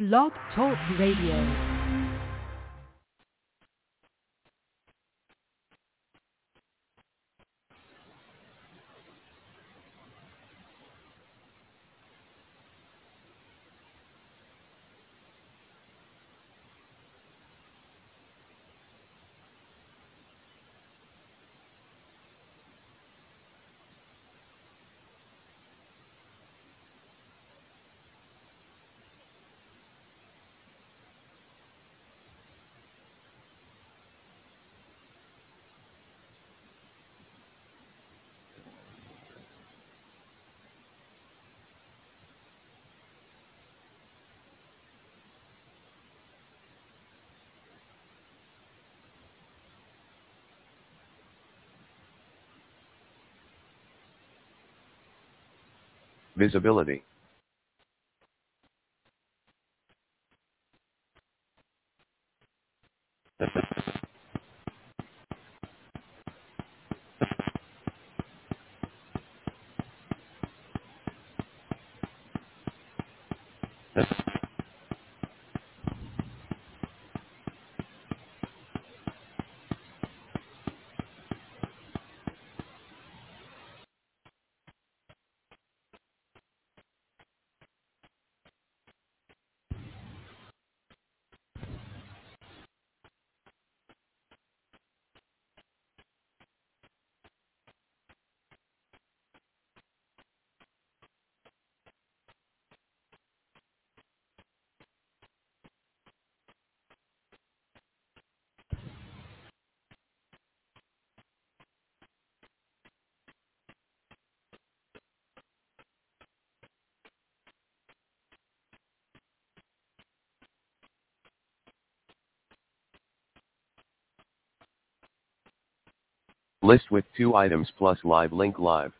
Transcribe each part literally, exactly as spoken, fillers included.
Blog Talk Radio. Visibility. List with two items plus live link live.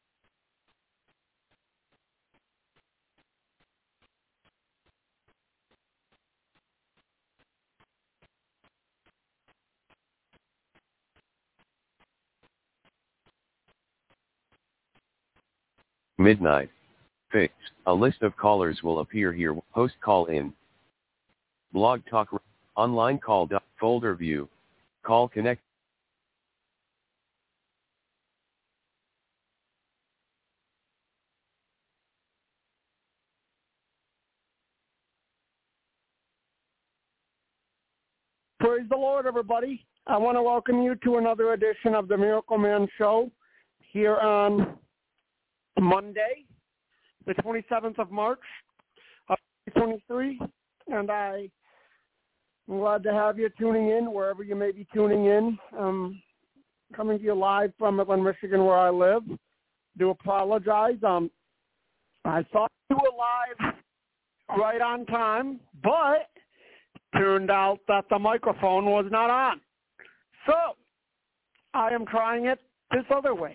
Midnight. Fixed. A list of callers will appear here. Host call in. Blog Talk. Online call. Folder view. Call connect. Praise the Lord, everybody. I want to welcome you to another edition of the Miracle Man Show here on Monday, the twenty-seventh of March of twenty twenty-three. And I am glad to have you tuning in wherever you may be tuning in. Um, coming to you live from Midland, Michigan, where I live. Do apologize. Um, I thought you were live right on time, but turned out that the microphone was not on. So I am trying it this other way.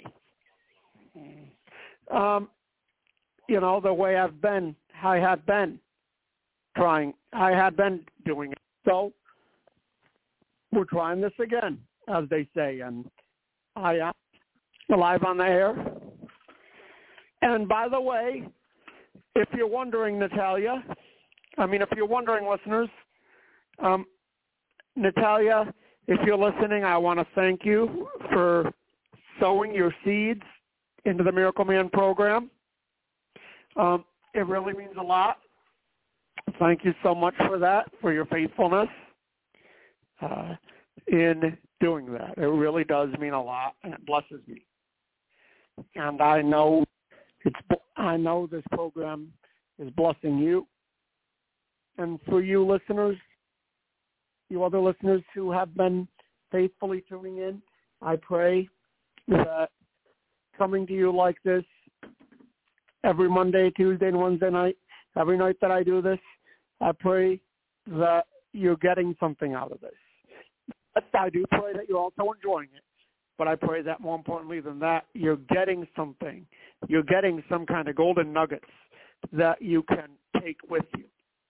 Um, you know, the way I've been, I had been trying, I had been doing it. So we're trying this again, as they say, and I am live on the air. And by the way, if you're wondering, Natalia, I mean, if you're wondering, listeners, Um, Natalia, if you're listening, I want to thank you for sowing your seeds into the Miracle Man program. Um, it really means a lot. Thank you so much for that, for your faithfulness uh, in doing that. It really does mean a lot, and it blesses me. And I know it's. I know this program is blessing you. And for you listeners, you other listeners who have been faithfully tuning in, I pray that coming to you like this every Monday, Tuesday, and Wednesday night, every night that I do this, I pray that you're getting something out of this. I do pray that you're also enjoying it, but I pray that more importantly than that, you're getting something. You're getting some kind of golden nuggets that you can take with you.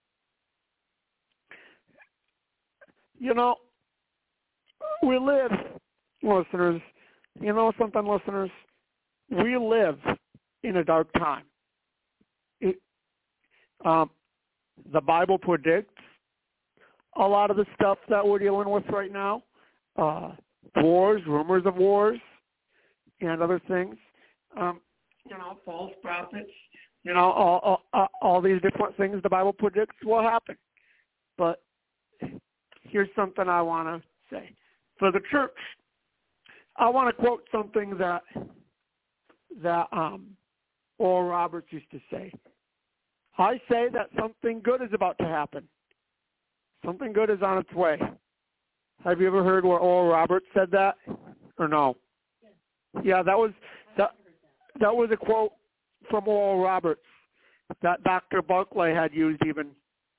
You know, we live, listeners, you know something, listeners? We live in a dark time. It, um, the Bible predicts a lot of the stuff that we're dealing with right now. Uh, wars, rumors of wars, and other things. Um, you know, false prophets. You know, all, all, all these different things the Bible predicts will happen. But here's something I want to say. For the church, I want to quote something that that um, Oral Roberts used to say. I say that something good is about to happen. Something good is on its way. Have you ever heard where Oral Roberts said that, or no? Yeah, that was that. That was a quote from Oral Roberts that Doctor Barclay had used even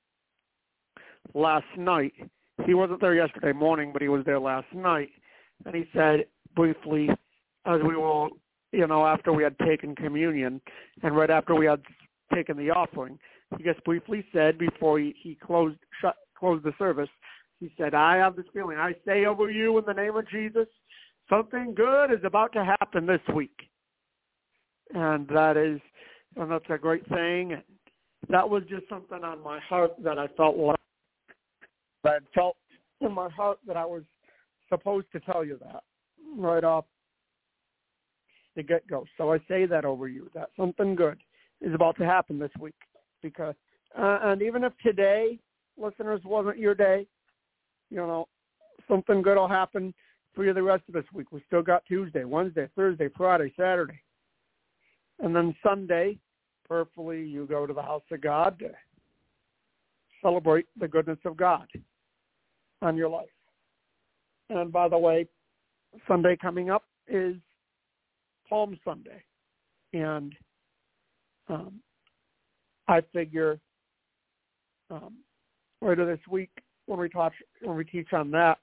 last night. He wasn't there yesterday morning, but he was there last night, and he said briefly, as we were, you know, after we had taken communion, and right after we had taken the offering, he just briefly said before he, he closed shut closed the service, he said, I have this feeling. I say over you in the name of Jesus, something good is about to happen this week. And that is, and that's a great thing. And that was just something on my heart that I felt like, that I felt in my heart that I was supposed to tell you that right off the get-go. So I say that over you, that something good is about to happen this week. Because, uh, and even if today, listeners, wasn't your day, you know, something good will happen for you the rest of this week. We still got Tuesday, Wednesday, Thursday, Friday, Saturday. And then Sunday, prayerfully, you go to the house of God to celebrate the goodness of God on your life. And by the way, Sunday coming up is Palm Sunday. And um, I figure um, later this week, when we talk, when we teach on that,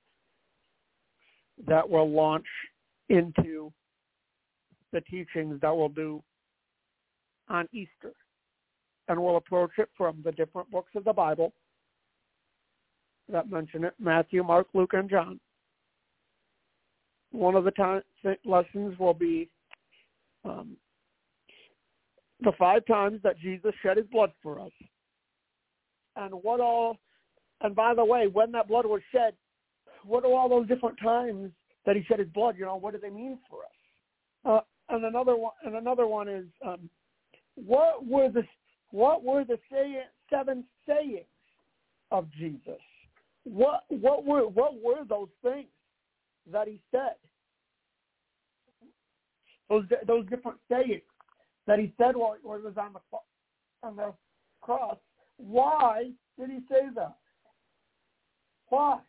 that will launch into the teachings that we'll do on Easter. And we'll approach it from the different books of the Bible that mention it, Matthew, Mark, Luke, and John. One of the time, lessons will be um, the five times that Jesus shed his blood for us. And what all, and by the way, when that blood was shed, what are all those different times that he shed his blood? You know, what do they mean for us? Uh, and another one, and another one is, um, what were the what were the say, seven sayings of Jesus? What what were what were those things that he said? Those those different sayings that he said while he was on the on the cross. Why did he say that? Why?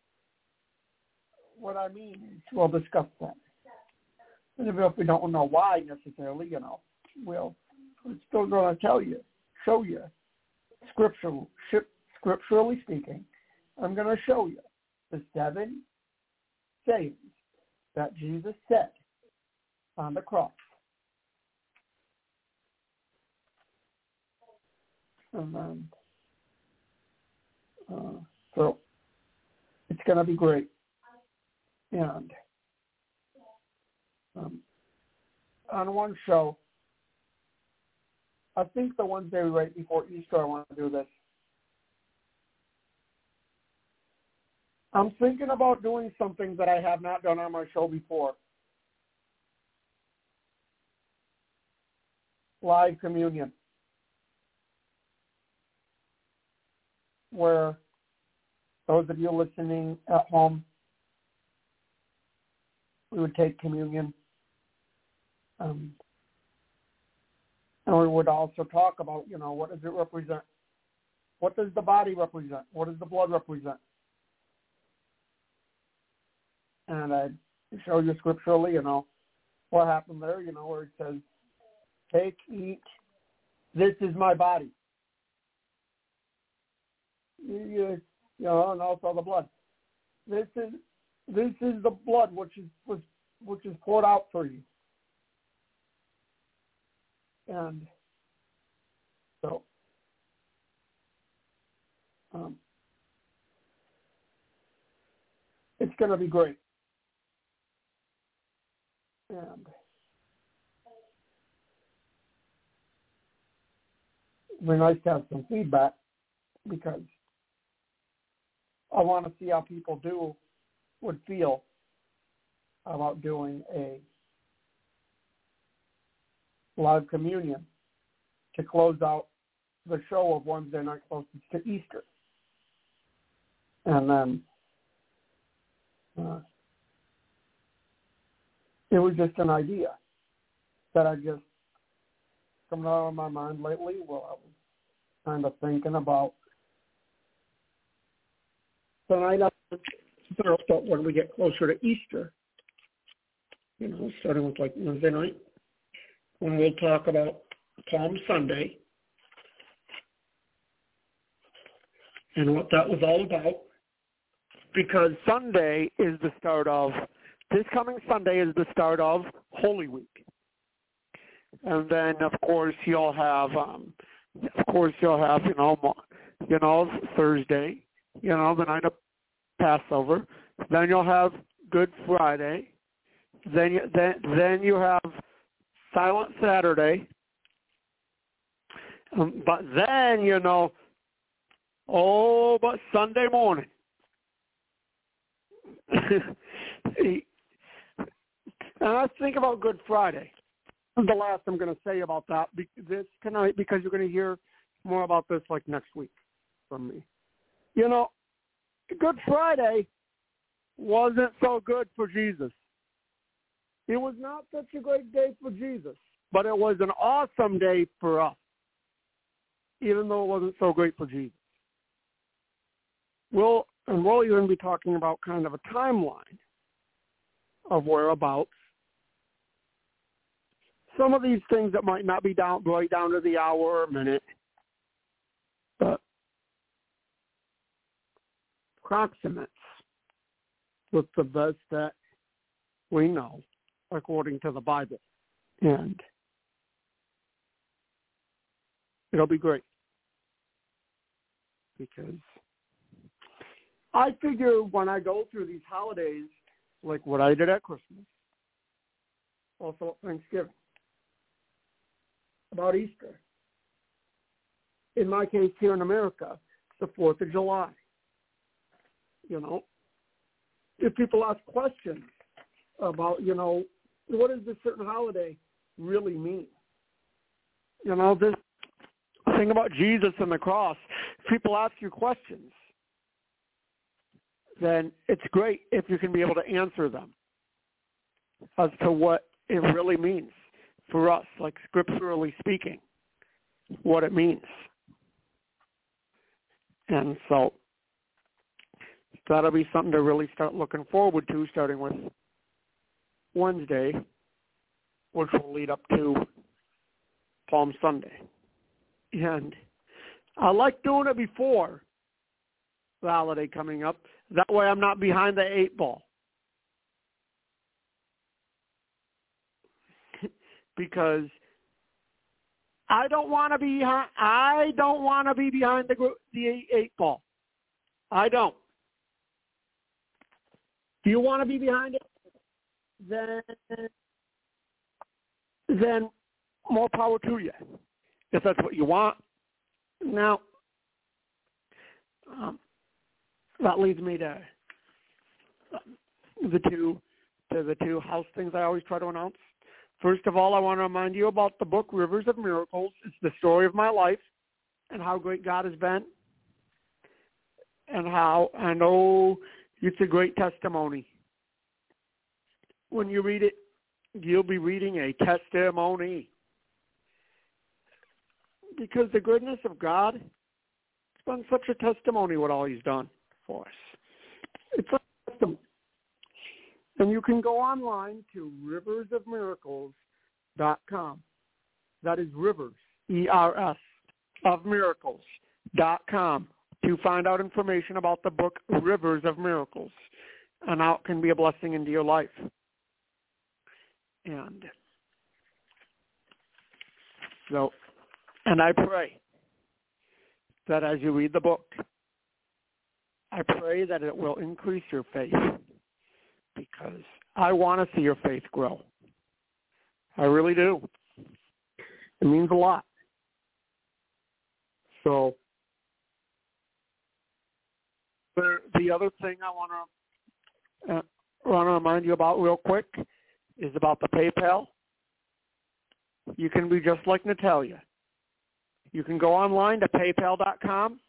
What I mean is, we'll discuss that. And if we don't know why necessarily, you know, we'll we're still going to tell you, show you, scriptural, scripturally speaking, I'm going to show you the seven sayings that Jesus said on the cross. And then, uh, so it's going to be great. And um, on one show, I think the Wednesday right before Easter, I want to do this. I'm thinking about doing something that I have not done on my show before. Live communion. Where those of you listening at home, we would take communion. Um, and we would also talk about, you know, what does it represent? What does the body represent? What does the blood represent? And I'd show you scripturally, you know, what happened there, you know, where it says, take, eat, this is my body. You, you, you know, and also the blood. This is this is the blood which is which, which is poured out for you. And so, um, it's going to be great. And it'd be nice to have some feedback because I want to see how people do would feel about doing a live communion to close out the show of Wednesday night closest to Easter. And then uh, it was just an idea that I just come out of my mind lately while I was kind of thinking about tonight. But when we get closer to Easter, you know, starting with like Wednesday night, when we'll talk about Palm Sunday and what that was all about, because Sunday is the start of, this coming Sunday is the start of Holy Week. And then, of course, you'll have, um, of course, you'll have, you know, you know, Thursday, you know, the night of Passover. Then you'll have Good Friday. Then you, then, then you have Silent Saturday. Um, but then, you know, oh, but Sunday morning. And let's think about Good Friday. The last I'm going to say about that this tonight, because you're going to hear more about this like next week from me. You know, Good Friday wasn't so good for Jesus. It was not such a great day for Jesus, but it was an awesome day for us, even though it wasn't so great for Jesus. We'll, and we'll even be talking about kind of a timeline of whereabouts some of these things that might not be down right down to the hour or minute, but approximates with the best that we know according to the Bible. And it'll be great, because I figure when I go through these holidays, like what I did at Christmas, also at Thanksgiving, about Easter. In my case here in America, it's the fourth of July. You know, if people ask questions about, you know, what does this certain holiday really mean? You know, this thing about Jesus and the cross, if people ask you questions, then it's great if you can be able to answer them as to what it really means for us, like scripturally speaking, what it means. And so that'll be something to really start looking forward to, starting with Wednesday, which will lead up to Palm Sunday. And I like doing it before the holiday coming up. That way I'm not behind the eight ball. Because I don't want to be behind, I don't want to be behind the the eight ball. I don't. Do you want to be behind it? Then, then more power to you, if that's what you want. Now, um, that leads me to the two to the two house things I always try to announce. First of all, I want to remind you about the book Rivers of Miracles. It's the story of my life and how great God has been, and how I know it's a great testimony. When you read it, you'll be reading a testimony, because the goodness of God, it's been such a testimony what all he's done for us. It's a testimony. And you can go online to rivers of miracles dot com. That is Rivers, E R S, of miracles dot com, to find out information about the book Rivers of Miracles, and how it can be a blessing into your life. And so, and I pray that as you read the book, I pray that it will increase your faith, because I want to see your faith grow. I really do. It means a lot. So the, the other thing I want to uh, want to remind you about real quick is about the PayPal. You can be just like Natalia. You can go online to paypal dot com,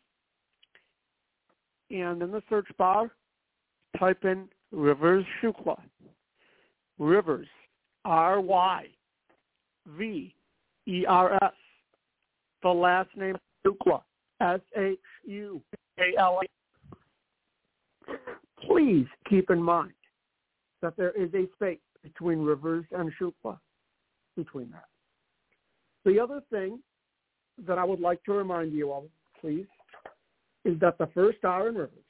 and in the search bar, type in Rivers Shukla. Rivers, R Y V E R S. The last name Shukla, S H U A L A. Please keep in mind that there is a space between Rivers and Shukla, between that. The other thing that I would like to remind you of, please, is that the first R in Rivers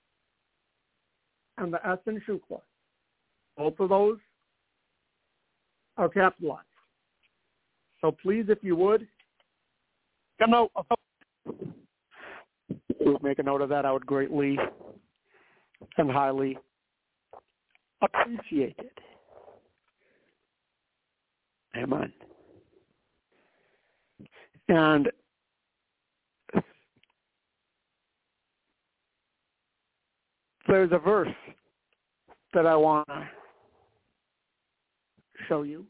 and the S in Shukla, both of those are capitalized. So please, if you would, come out. Make a note of that. I would greatly and highly appreciate it. Amen. And there's a verse that I want to show you.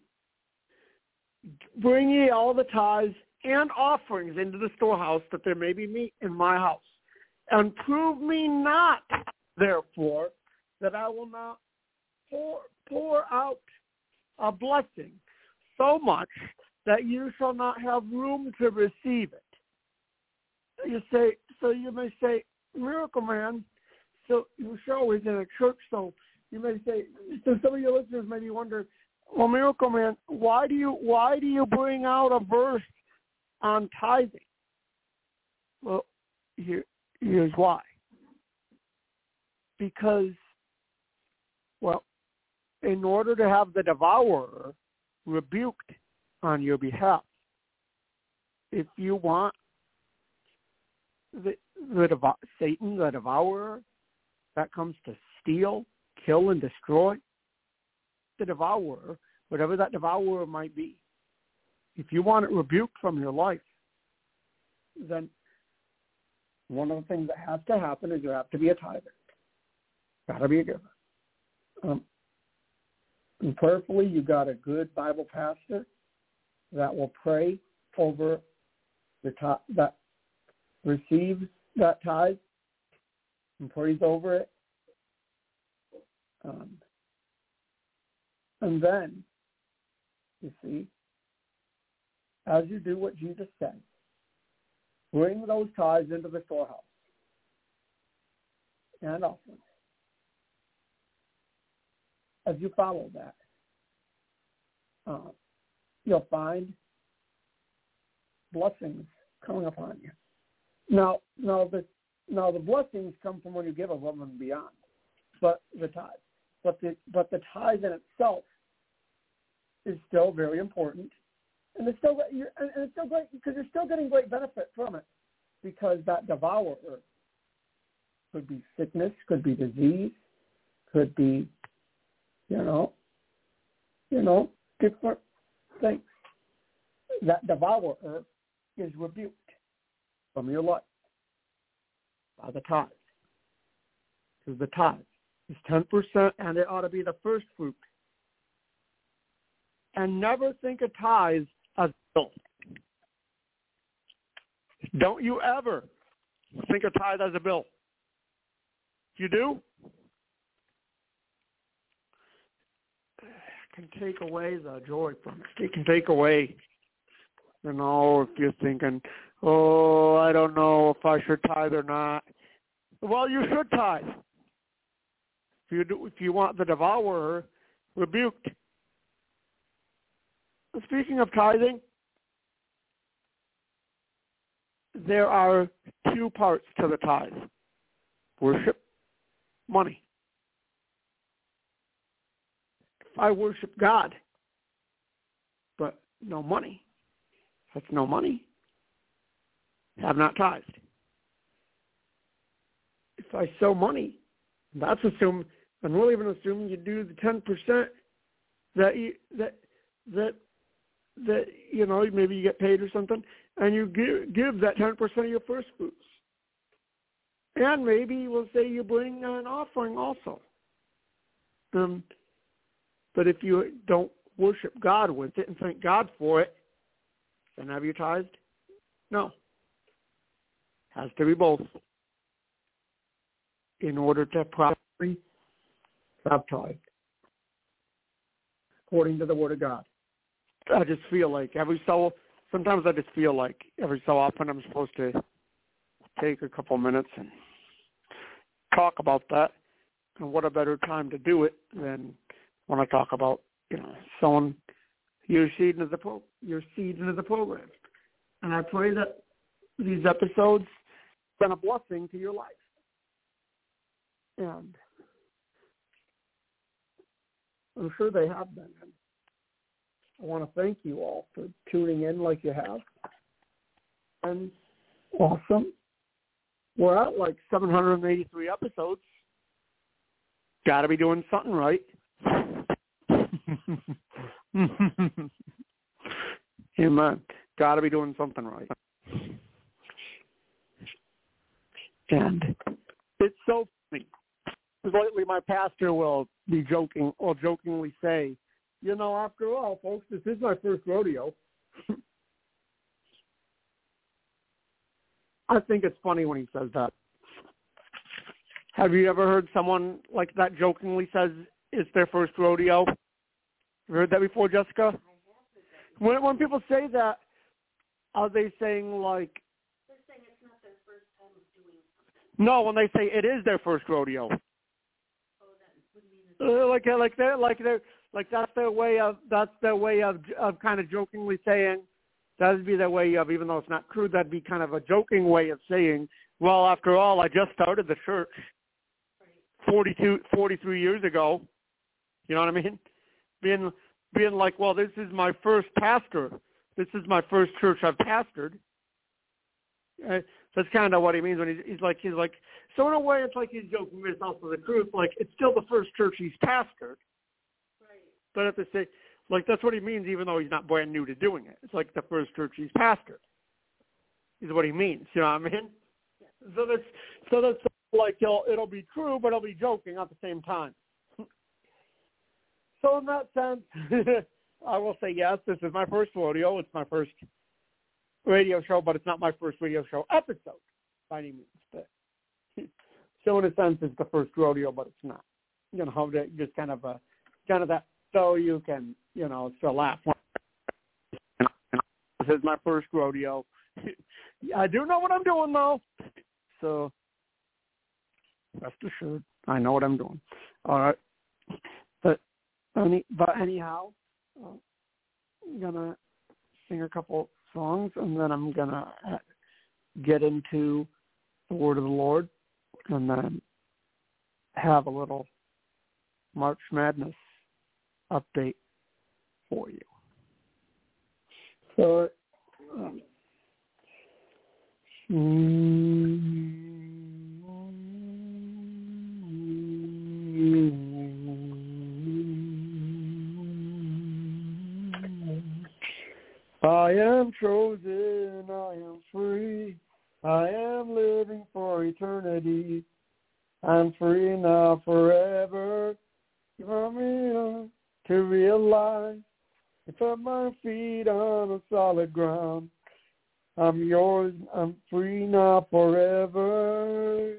Bring ye all the tithes and offerings into the storehouse, that there may be meat in my house. And prove me not, therefore, that I will not pour, pour out a blessing so much that you shall not have room to receive it. You say, so you may say, Miracle Man, so your show is in a church, so you may say, so some of your listeners may be wondering, well, Miracle Man, why do you why do you bring out a verse on tithing? Well, here, here's why. Because, well, in order to have the devourer rebuked on your behalf, if you want the, the dev- Satan, the devourer, that comes to steal, kill, and destroy, the devourer, whatever that devourer might be, if you want it rebuked from your life, then one of the things that has to happen is you have to be a tither. Got to be a giver. Um, and prayerfully, you got a good Bible pastor that will pray over the tithe, that receives that tithe and prays over it. Um, and then, you see, as you do what Jesus said, bring those tithes into the storehouse and offerings. As you follow that, uh, you'll find blessings coming upon you. Now, now the now the blessings come from when you give above and beyond, but the tithe, but the but the tithe in itself is still very important, and it's still you're, and it's still great because you're still getting great benefit from it, because that devourer could be sickness, could be disease, could be, you know, you know, different things. That devourer is rebuked from your life by the tithe. Because the tithe is ten percent, and it ought to be the first fruit. And never think of tithes as a bill. Don't you ever think of tithe as a bill. If you do, it can take away the joy from it. It can take away, you know, if you're thinking, oh, I don't know if I should tithe or not. Well, you should tithe. If you do, if you want the devourer rebuked. Speaking of tithing, there are two parts to the tithe: worship, money. If I worship God, but no money, that's no money. Have not tithed. If I sow money, that's assume, and we'll even assume you do the ten percent that you that that that you know maybe you get paid or something, and you give give that ten percent of your first fruits. And maybe we'll say you bring an offering also. Um, but if you don't worship God with it and thank God for it, then have you tithed? No. Has to be both in order to properly have tithed, according to the Word of God. I just feel like every so, sometimes I just feel like every so often I'm supposed to take a couple minutes and talk about that. And what a better time to do it than when I talk about, you know, sowing your seed into the pro, your seed into the program. And I pray that these episodes have been a blessing to your life. And I'm sure they have been. I want to thank you all for tuning in like you have. And awesome. We're at like seven hundred eighty-three episodes. Got to be doing something right. Amen. Got to be doing something right. And it's so funny. Lately, my pastor will be joking or jokingly say, you know, after all, folks, this is my first rodeo. I think it's funny when he says that. Have you ever heard someone like that jokingly says it's their first rodeo? You heard that before, Jessica? When when people say that, are they saying like? They're saying it's not their first time of doing something. No, when they say it is their first rodeo. Oh, that would mean Uh, like like they're like they're like that's their way of that's their way of of kind of jokingly saying. That'd be their way of, even though it's not true, that'd be kind of a joking way of saying, well, after all, I just started the church forty-two, forty-three years ago. You know what I mean? Being, being like, well, this is my first pastor. This is my first church I've pastored. Uh, that's kind of what he means when he's, he's like, he's like, so in a way, it's like he's joking, but it's also the truth. Like, it's still the first church he's pastored. Right. But at the same, like, that's what he means, even though he's not brand new to doing it. It's like the first church he's pastored is what he means. You know what I mean? Yeah. So that's, so that's like, it'll, it'll be true, but it'll be joking at the same time. So in that sense, I will say, yes, this is my first rodeo. It's my first radio show, but it's not my first radio show episode by any means. But, so in a sense, it's the first rodeo, but it's not. You know, just kind of a, kind of that, so you can, you know, still laugh. This is my first rodeo. I do know what I'm doing, though. So, rest assured, I know what I'm doing. All right. But, any, but anyhow, uh, I'm going to sing a couple songs, and then I'm going to get into the word of the Lord, and then have a little March Madness update for you. So, um, I am chosen, I am free, I am living for eternity. I'm free now forever. Give me to realize I put my feet on a solid ground. I'm yours, I'm free now forever.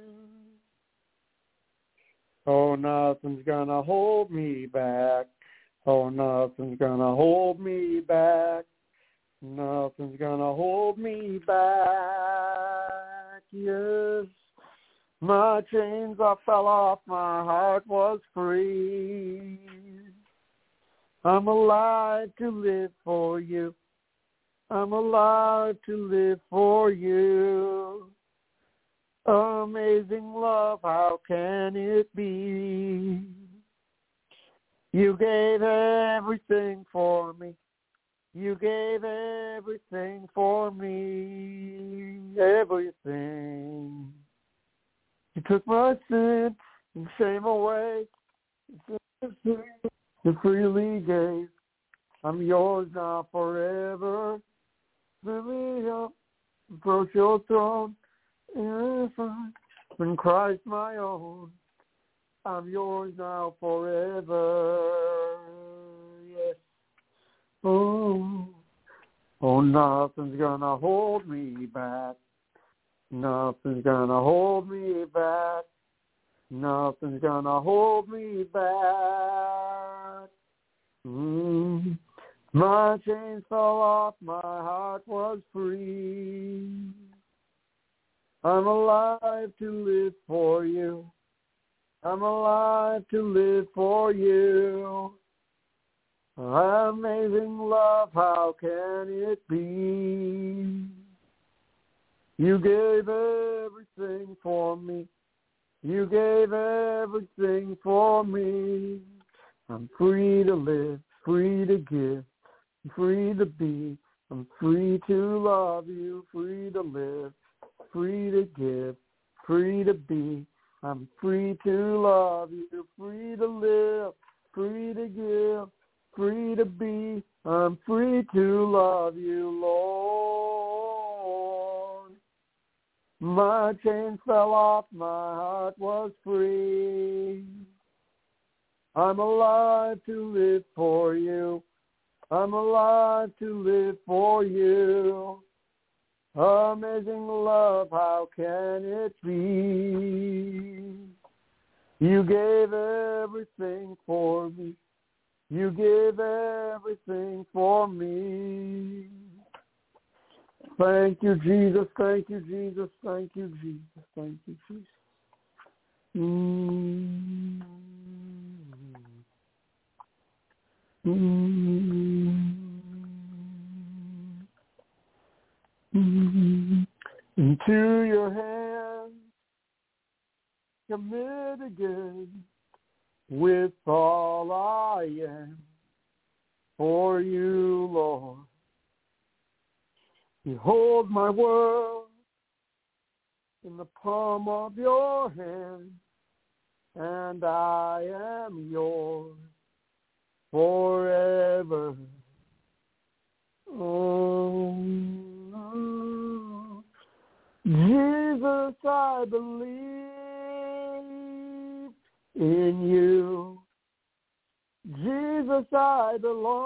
Oh, nothing's gonna hold me back. Oh, nothing's gonna hold me back. Nothing's gonna hold me back. Yes, my chains all fell off, my heart was free. I'm alive to live for you. I'm alive to live for you. Amazing love, how can it be? You gave everything for me. You gave everything for me. Everything. You took my sin and shame away. You freely gave. I'm yours now forever. Fill me up, approach your throne. If I in Christ my own. I'm yours now forever. Yes. Oh, oh, nothing's gonna hold me back. Nothing's gonna hold me back. Nothing's gonna hold me back. Mm. My chains fell off, my heart was free. I'm alive to live for you. I'm alive to live for you. Amazing love, how can it be? You gave everything for me. You gave everything for me. I'm free to live, free to give, free to be. I'm free to love you, free to live, free to give, free to be. I'm free to love you, free to live, free to give, free to be. I'm free to love you, Lord. My chains fell off, my heart was free. I'm alive to live for you. I'm alive to live for you. Amazing love, how can it be? You gave everything for me. You gave everything for me. Thank you, Jesus. Thank you, Jesus. Thank you, Jesus. Thank you, Jesus. Mm-hmm. Mm-hmm. Mm-hmm. Into your hands, commit again with all I am for you, Lord. You hold my world in the palm of your hand, and I am yours forever. Oh, Jesus, I believe in you. Jesus, I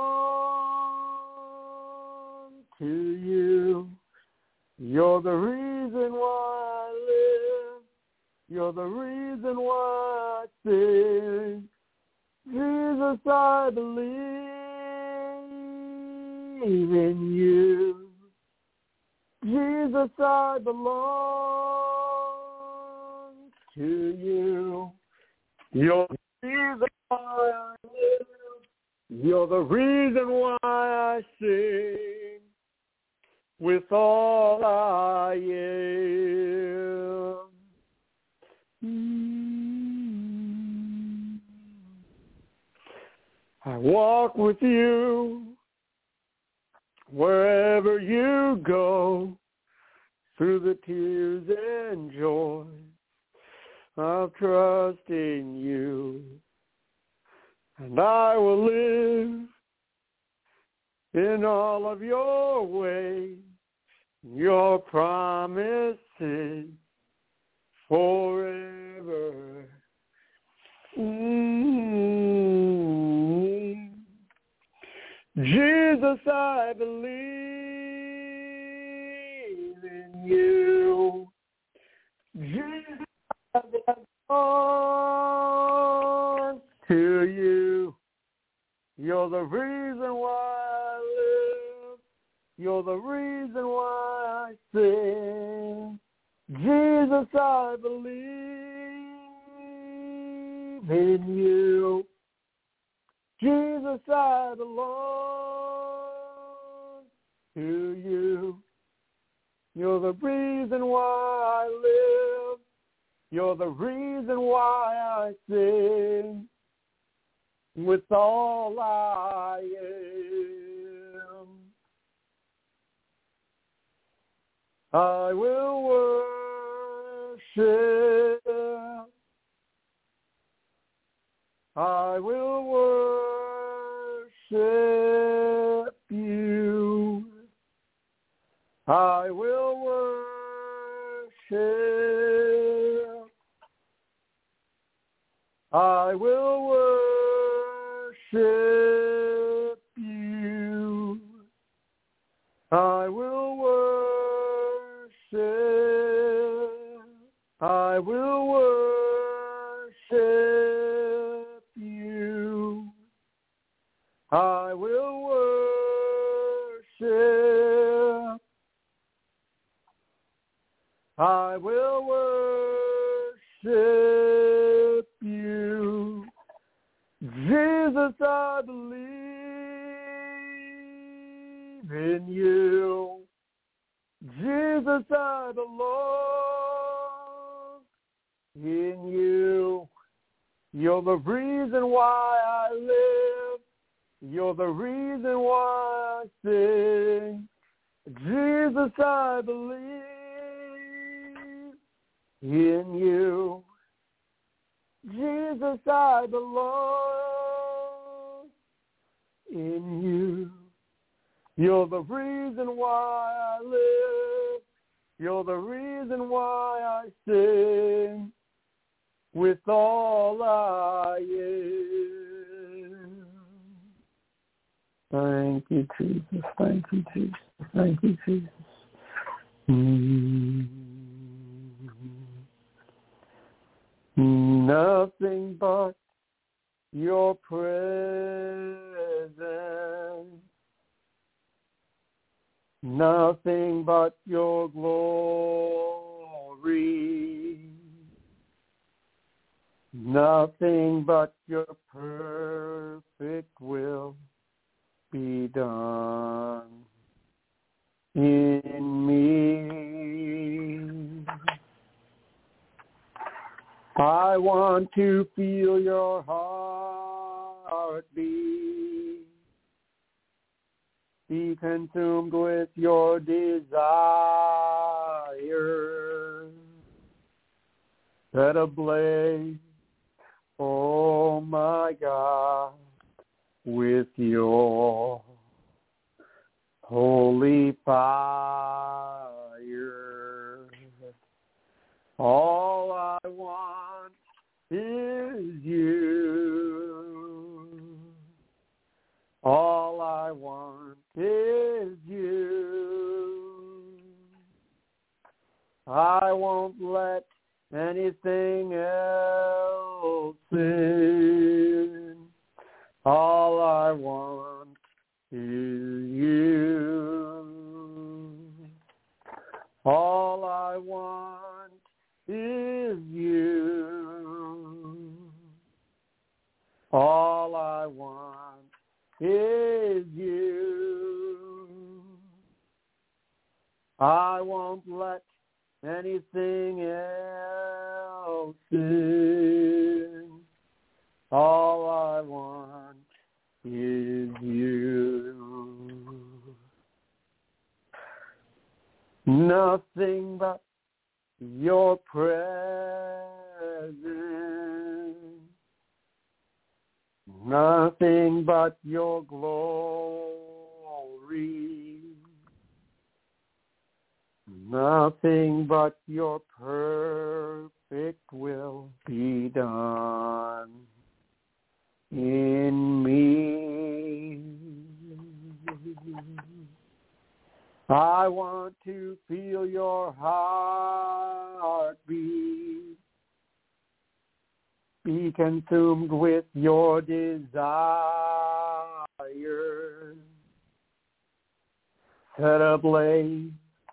belong to you. You're the reason why I live. You're the reason why I sing. Jesus, I believe in you. Jesus, I belong to you. You're the reason why I live. You're the reason why I sing with all I am. Mm. I walk with you wherever you go, through the tears and joy of trust in you. And I will live in all of your ways, your promises forever. Mm-hmm. Jesus, I believe in you. Jesus, I belong to you. You're the reason why I live. You're the reason why I sing. Jesus, I believe in you. Jesus, I belong to you. You're the reason why I live. You're the reason why I sing with all I am. I will worship. I will worship you. I will worship I will worship you. I will worship. I will worship you. I will worship. I will worship you. Jesus, I believe in you. Jesus, I belong in you. You're the reason why I live. You're the reason why I sing. Jesus, I believe in you. Jesus, I belong in you. You're the reason why I live. You're the reason why I sing with all I am. Thank you, Jesus. Thank you, Jesus. Thank you, Jesus. Mm-hmm. Nothing but your presence. Nothing but your glory. Nothing but your perfect will be done in me. I want to feel your heartbeat. Be consumed with your desire. Set ablaze, oh my God, with your holy fire. All I want is you. All I want is you. I won't let anything else in. All I want is you. All I want is you. All I want is you. I won't let anything else in. All I want is you. Nothing but your presence. Nothing but your glory. Nothing but your perfect will be done in me. I want to feel your heartbeat. Be consumed with your desire. Set ablaze,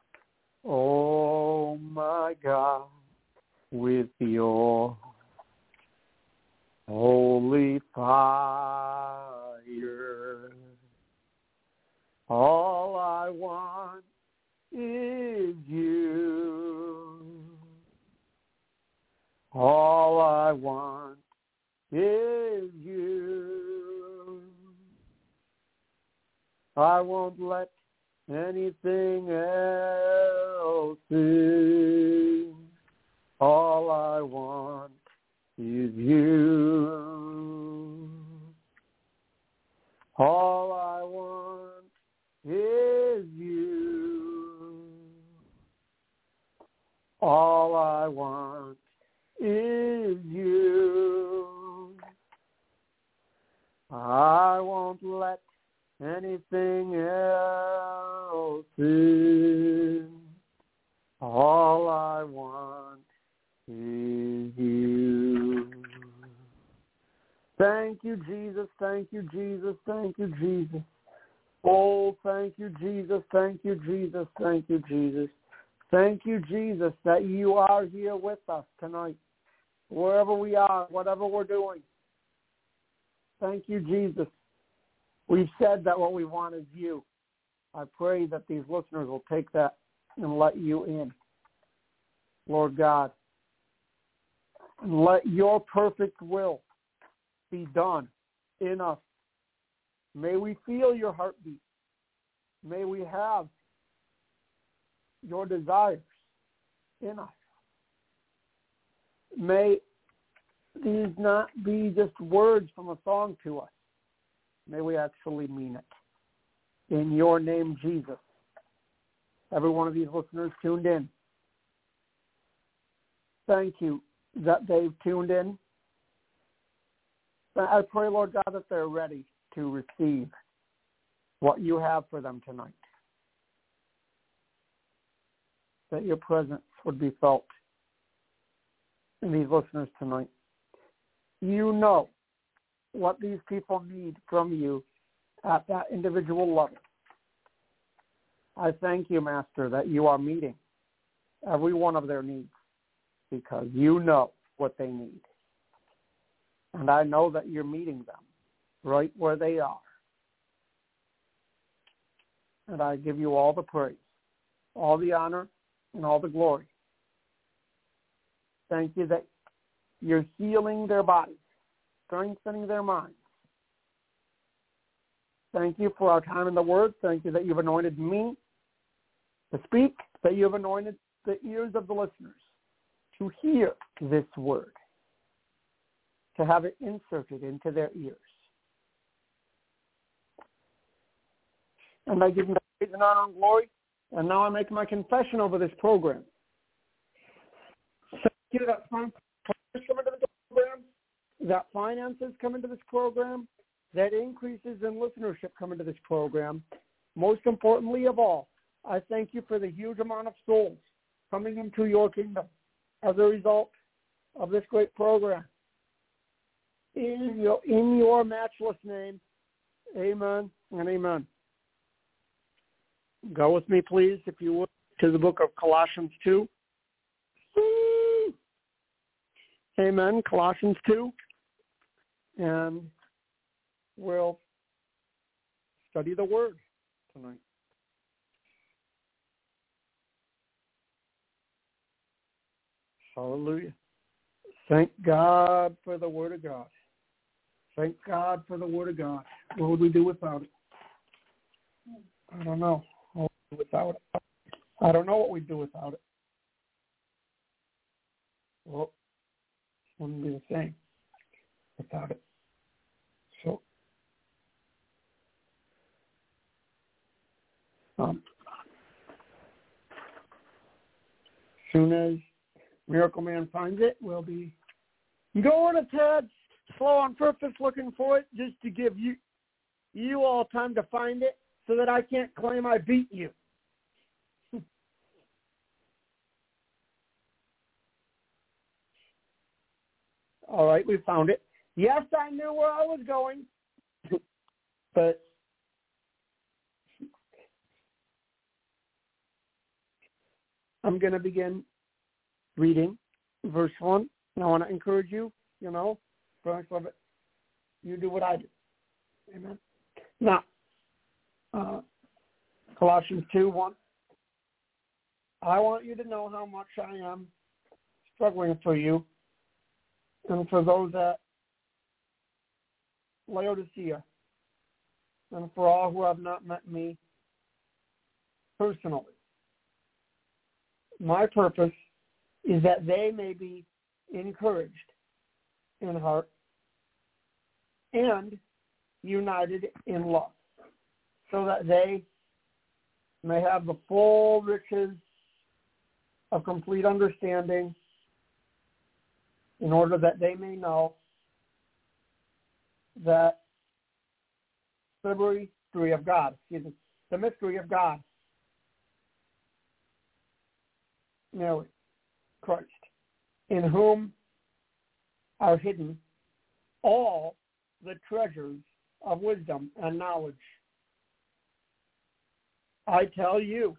oh my God, with your holy fire. All I want is you. All I want is you. I won't let anything else in. All I want is you. All I want is you. All I want is you. I won't let anything else in. All I want is you. Thank you, Jesus. Thank you, Jesus. Thank you, Jesus. Oh, thank you, Jesus. Thank you, Jesus. Thank you, Jesus. Thank you, Jesus, that you are here with us tonight, wherever we are, whatever we're doing. Thank you, Jesus. We've said that what we want is you. I pray that these listeners will take that and let you in, Lord God. And let your perfect will be done in us. May we feel your heartbeat. May we have your desires in us. May these not be just words from a song to us. May we actually mean it. In your name, Jesus. Every one of these listeners tuned in. Thank you that they've tuned in. I pray, Lord God, that they're ready to receive what you have for them tonight. That your presence would be felt in these listeners tonight. You know what these people need from you at that individual level. I thank you, Master, that you are meeting every one of their needs because you know what they need. And I know that you're meeting them right where they are. And I give you all the praise, all the honor, and all the glory. Thank you that you're healing their bodies, strengthening their minds. Thank you for our time in the Word. Thank you that you've anointed me to speak, that you have anointed the ears of the listeners to hear this Word, to have it inserted into their ears. And I give you praise and honor and glory. And now I make my confession over this program. Thank you that finances come into this program, that finances come into this program, that increases in listenership come into this program. Most importantly of all, I thank you for the huge amount of souls coming into your kingdom as a result of this great program. In your, in your matchless name, amen and amen. Go with me, please, if you would, to the book of Colossians two. Woo! Amen, Colossians two. And we'll study the Word tonight. Hallelujah. Thank God for the Word of God. Thank God for the Word of God. What would we do without it? I don't know. What would we do without it? I don't know what we'd do without it. Well, it wouldn't be the same without it. So, um, as soon as Miracle Man finds it, we'll be going a tad slow on purpose looking for it just to give you you all time to find it so that I can't claim I beat you. All right, we found it. Yes, I knew where I was going, but I'm going to begin reading verse one. And I want to encourage you, you know, first of it, you do what I do. Amen. Now, uh, Colossians two, one. I want you to know how much I am struggling for you and for those at Laodicea and for all who have not met me personally. My purpose is that they may be encouraged in heart and united in love, so that they may have the full riches of complete understanding, in order that they may know that mystery of God. Excuse me. The mystery of God. Mary, Christ, in whom are hidden all the treasures of wisdom and knowledge. I tell you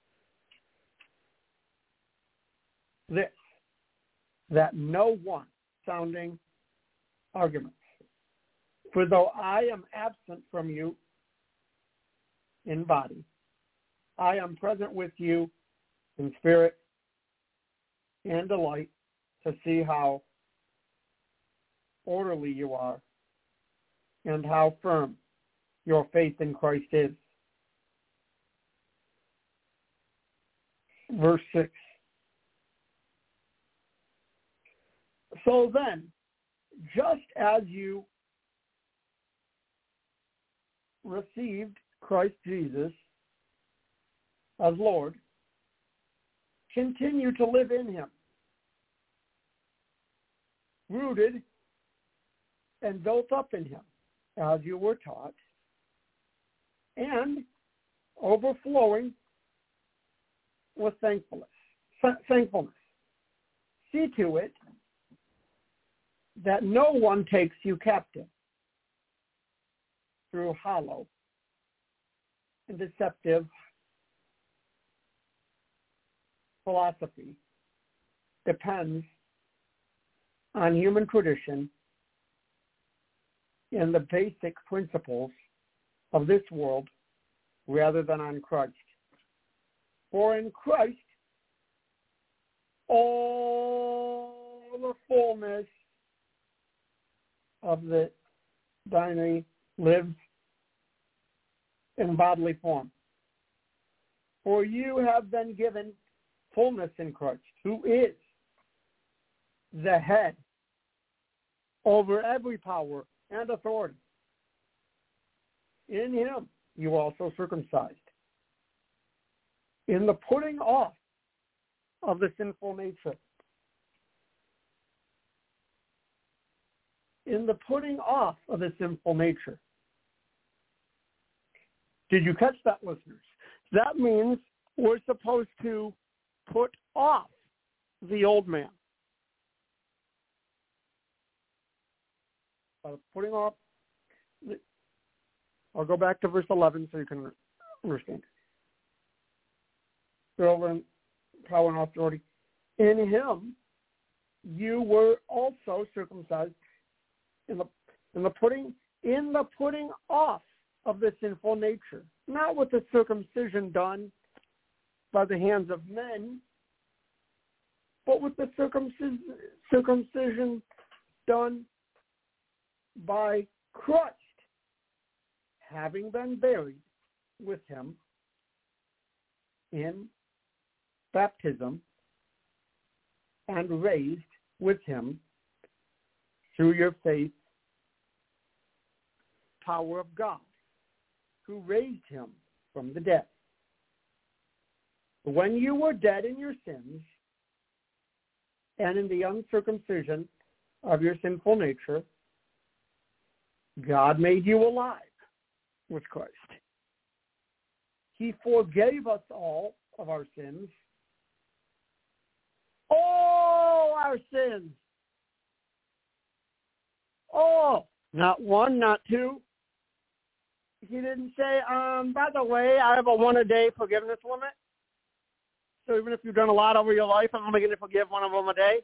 this, that no one sounding arguments. For though I am absent from you in body, I am present with you in spirit and delight to see how orderly you are and how firm your faith in Christ is. Verse six. So then, just as you received Christ Jesus as Lord, continue to live in him, rooted and built up in him, as you were taught, and overflowing with thankfulness. Thankfulness. See to it that no one takes you captive through hollow and deceptive philosophy. Depends on human tradition and the basic principles of this world rather than on Christ. For in Christ, all the fullness of the deity lives in bodily form. For you have been given fullness in Christ, who is the head over every power and authority. In him you also circumcised, in the putting off of the sinful nature. In the putting off of the sinful nature. Did you catch that, listeners? That means we're supposed to put off the old man. Uh, putting off, I'll go back to verse eleven so you can understand. Go over in power and authority. In him, you were also circumcised in the in the putting in the putting off of the sinful nature, not with the circumcision done by the hands of men, but with the circumcision circumcision done by Christ, having been buried with him in baptism and raised with him through your faith, power of God, who raised him from the dead. When you were dead in your sins and in the uncircumcision of your sinful nature, God made you alive with Christ. He forgave us all of our sins. All our sins. All. Not one, not two. He didn't say, um, by the way, I have a one-a-day forgiveness limit. So even if you've done a lot over your life, I'm only going to forgive one of them a day.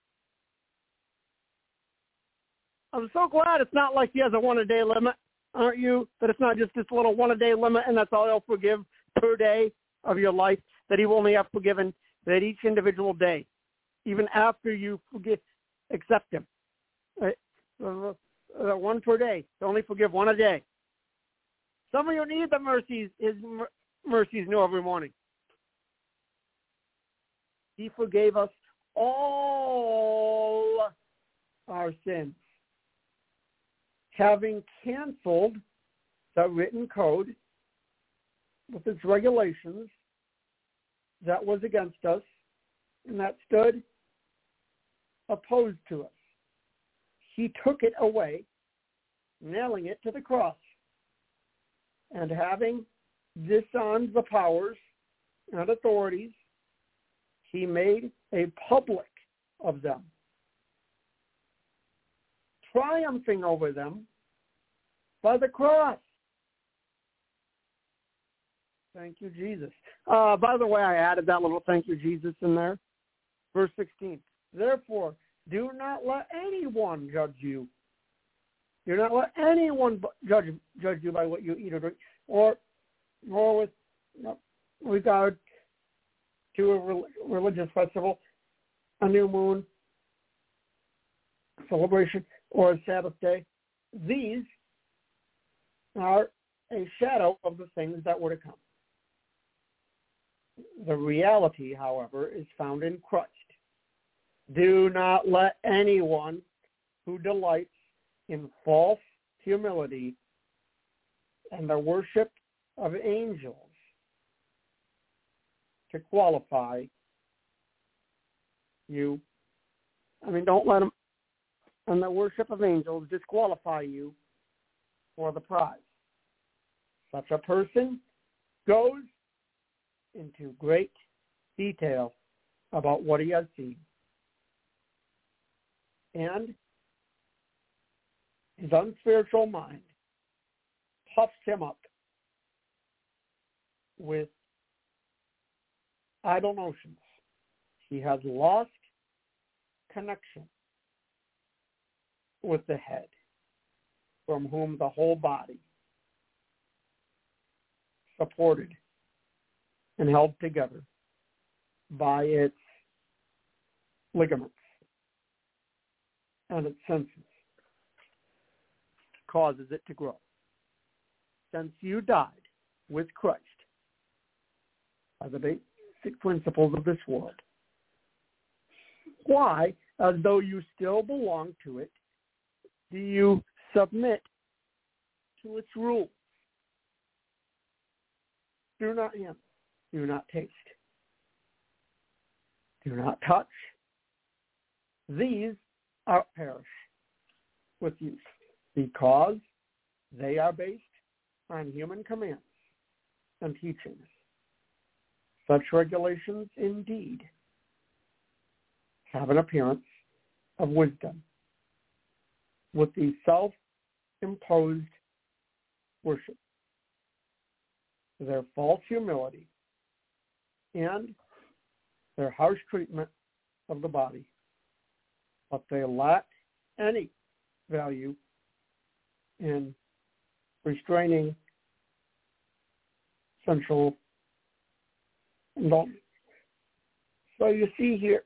I'm so glad it's not like he has a one-a-day limit, aren't you? That it's not just this little one-a-day limit and that's all he'll forgive per day of your life, that he will only have forgiven that each individual day, even after you forgive, accept him. Right? Uh, uh, one per day. To only forgive one a day. Some of you need the mercies, his mercies new every morning. He forgave us all our sins, having canceled the written code with its regulations that was against us and that stood opposed to us. He took it away, nailing it to the cross. and having disarmed the powers and authorities, he made a public of them, triumphing over them by the cross. Thank you, Jesus. Uh, by the way, I added that little thank you, Jesus in there. Verse sixteen. Therefore, do not let anyone judge you. Do not let anyone judge judge you by what you eat or drink, or or with no, regard to a religious festival, a new moon celebration, or a Sabbath day. These are a shadow of the things that were to come. The reality, however, is found in Christ. Do not let anyone who delights in false humility and the worship of angels to qualify you. I mean, don't let them, and the worship of angels disqualify you for the prize. Such a person goes into great detail about what he has seen, and his unspiritual mind puffs him up with idle notions. He has lost connection with the head, from whom the whole body, supported and held together by its ligaments and its senses, causes it to grow. Since you died with Christ by the basic principles of this world, why, as though you still belong to it, do you submit to its rules? Do not handle, do not taste, do not touch. These are perish with use, because they are based on human commands and teachings. Such regulations indeed have an appearance of wisdom, with the self-imposed worship, their false humility, and their harsh treatment of the body, but they lack any value in restraining sensual indulgence. So you see here,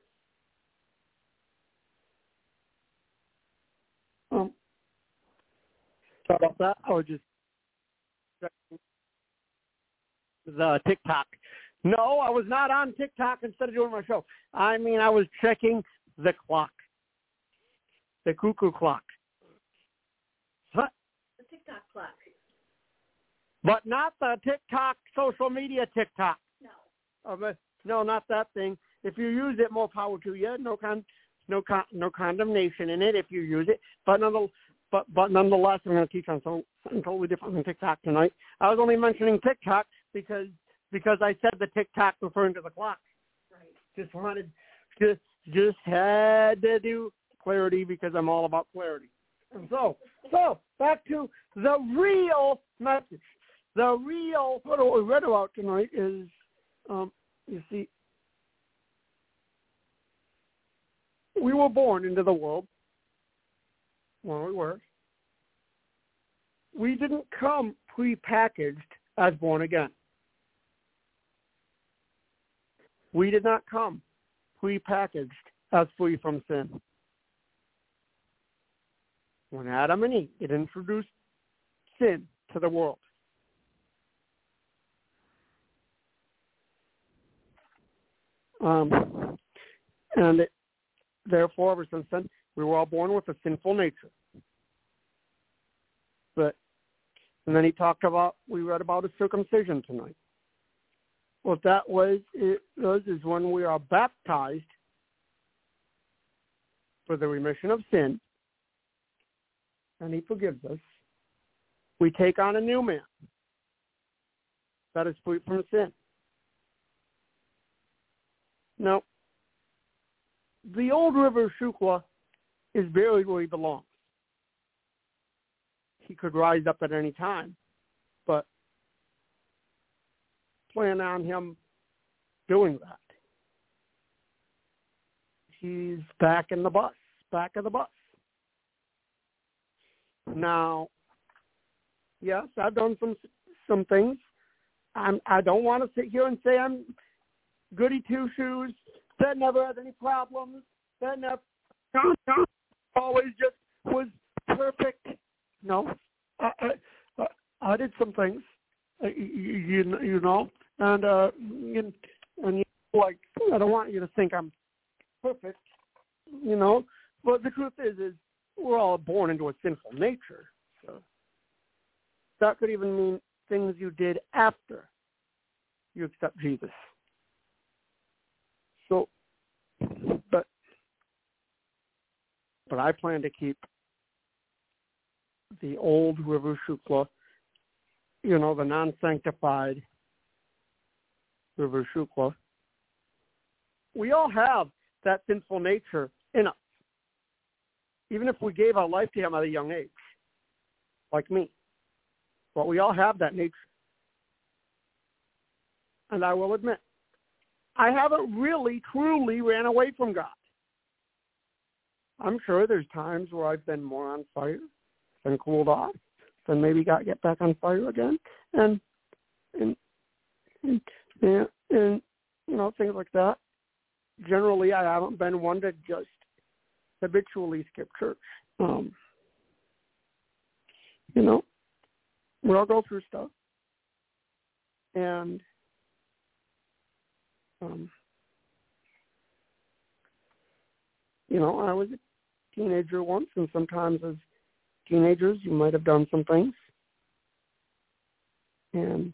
um, sorry about that. I was just checking the TikTok. No, I was not on TikTok instead of doing my show. I mean, I was checking the clock, the cuckoo clock. What? The TikTok clock. But not the TikTok, social media TikTok. No. Uh, no, not that thing. If you use it, more power to you. No con, no con, no condemnation in it if you use it. But nonetheless, but, but nonetheless, I'm going to teach on something, something totally different than TikTok tonight. I was only mentioning TikTok because because I said the TikTok referring to the clock. Right. Just wanted, just just had to do clarity because I'm all about clarity. And so, so back to the real message. The real, what we read about tonight is, um, you see, we were born into the world when we were. We didn't come prepackaged as born again. We did not come prepackaged as free from sin. When Adam and Eve, it introduced sin to the world. Um, and it, therefore, ever since then, we were all born with a sinful nature. But, and then he talked about, we read about a circumcision tonight. What that was, it was is when we are baptized for the remission of sin, and he forgives us, we take on a new man, that is free from sin. Now, the old river of Shukla is buried where he belongs. He could rise up at any time, but plan on him doing that. He's back in the bus, back of the bus. Now, yes, I've done some some things. I'm, I don't want to sit here and say I'm goody two-shoes, that never had any problems, that never always just was perfect. No, I, I, I did some things, you, you, you know, and, uh, you, and you, like, I don't want you to think I'm perfect, you know, but the truth is, is we're all born into a sinful nature, so that could even mean things you did after you accept Jesus. So, but, but I plan to keep the old River Shukla, you know, the non-sanctified River Shukla. We all have that sinful nature in us, even if we gave our life to him at a young age, like me. But we all have that nature. And I will admit, I haven't really, truly ran away from God. I'm sure there's times where I've been more on fire, been cooled off, then maybe got to get back on fire again, and and and, and and you know, things like that. Generally, I haven't been one to just habitually skip church. Um, you know, we all go through stuff, and um, you know, I was a teenager once, and sometimes as teenagers, you might have done some things. And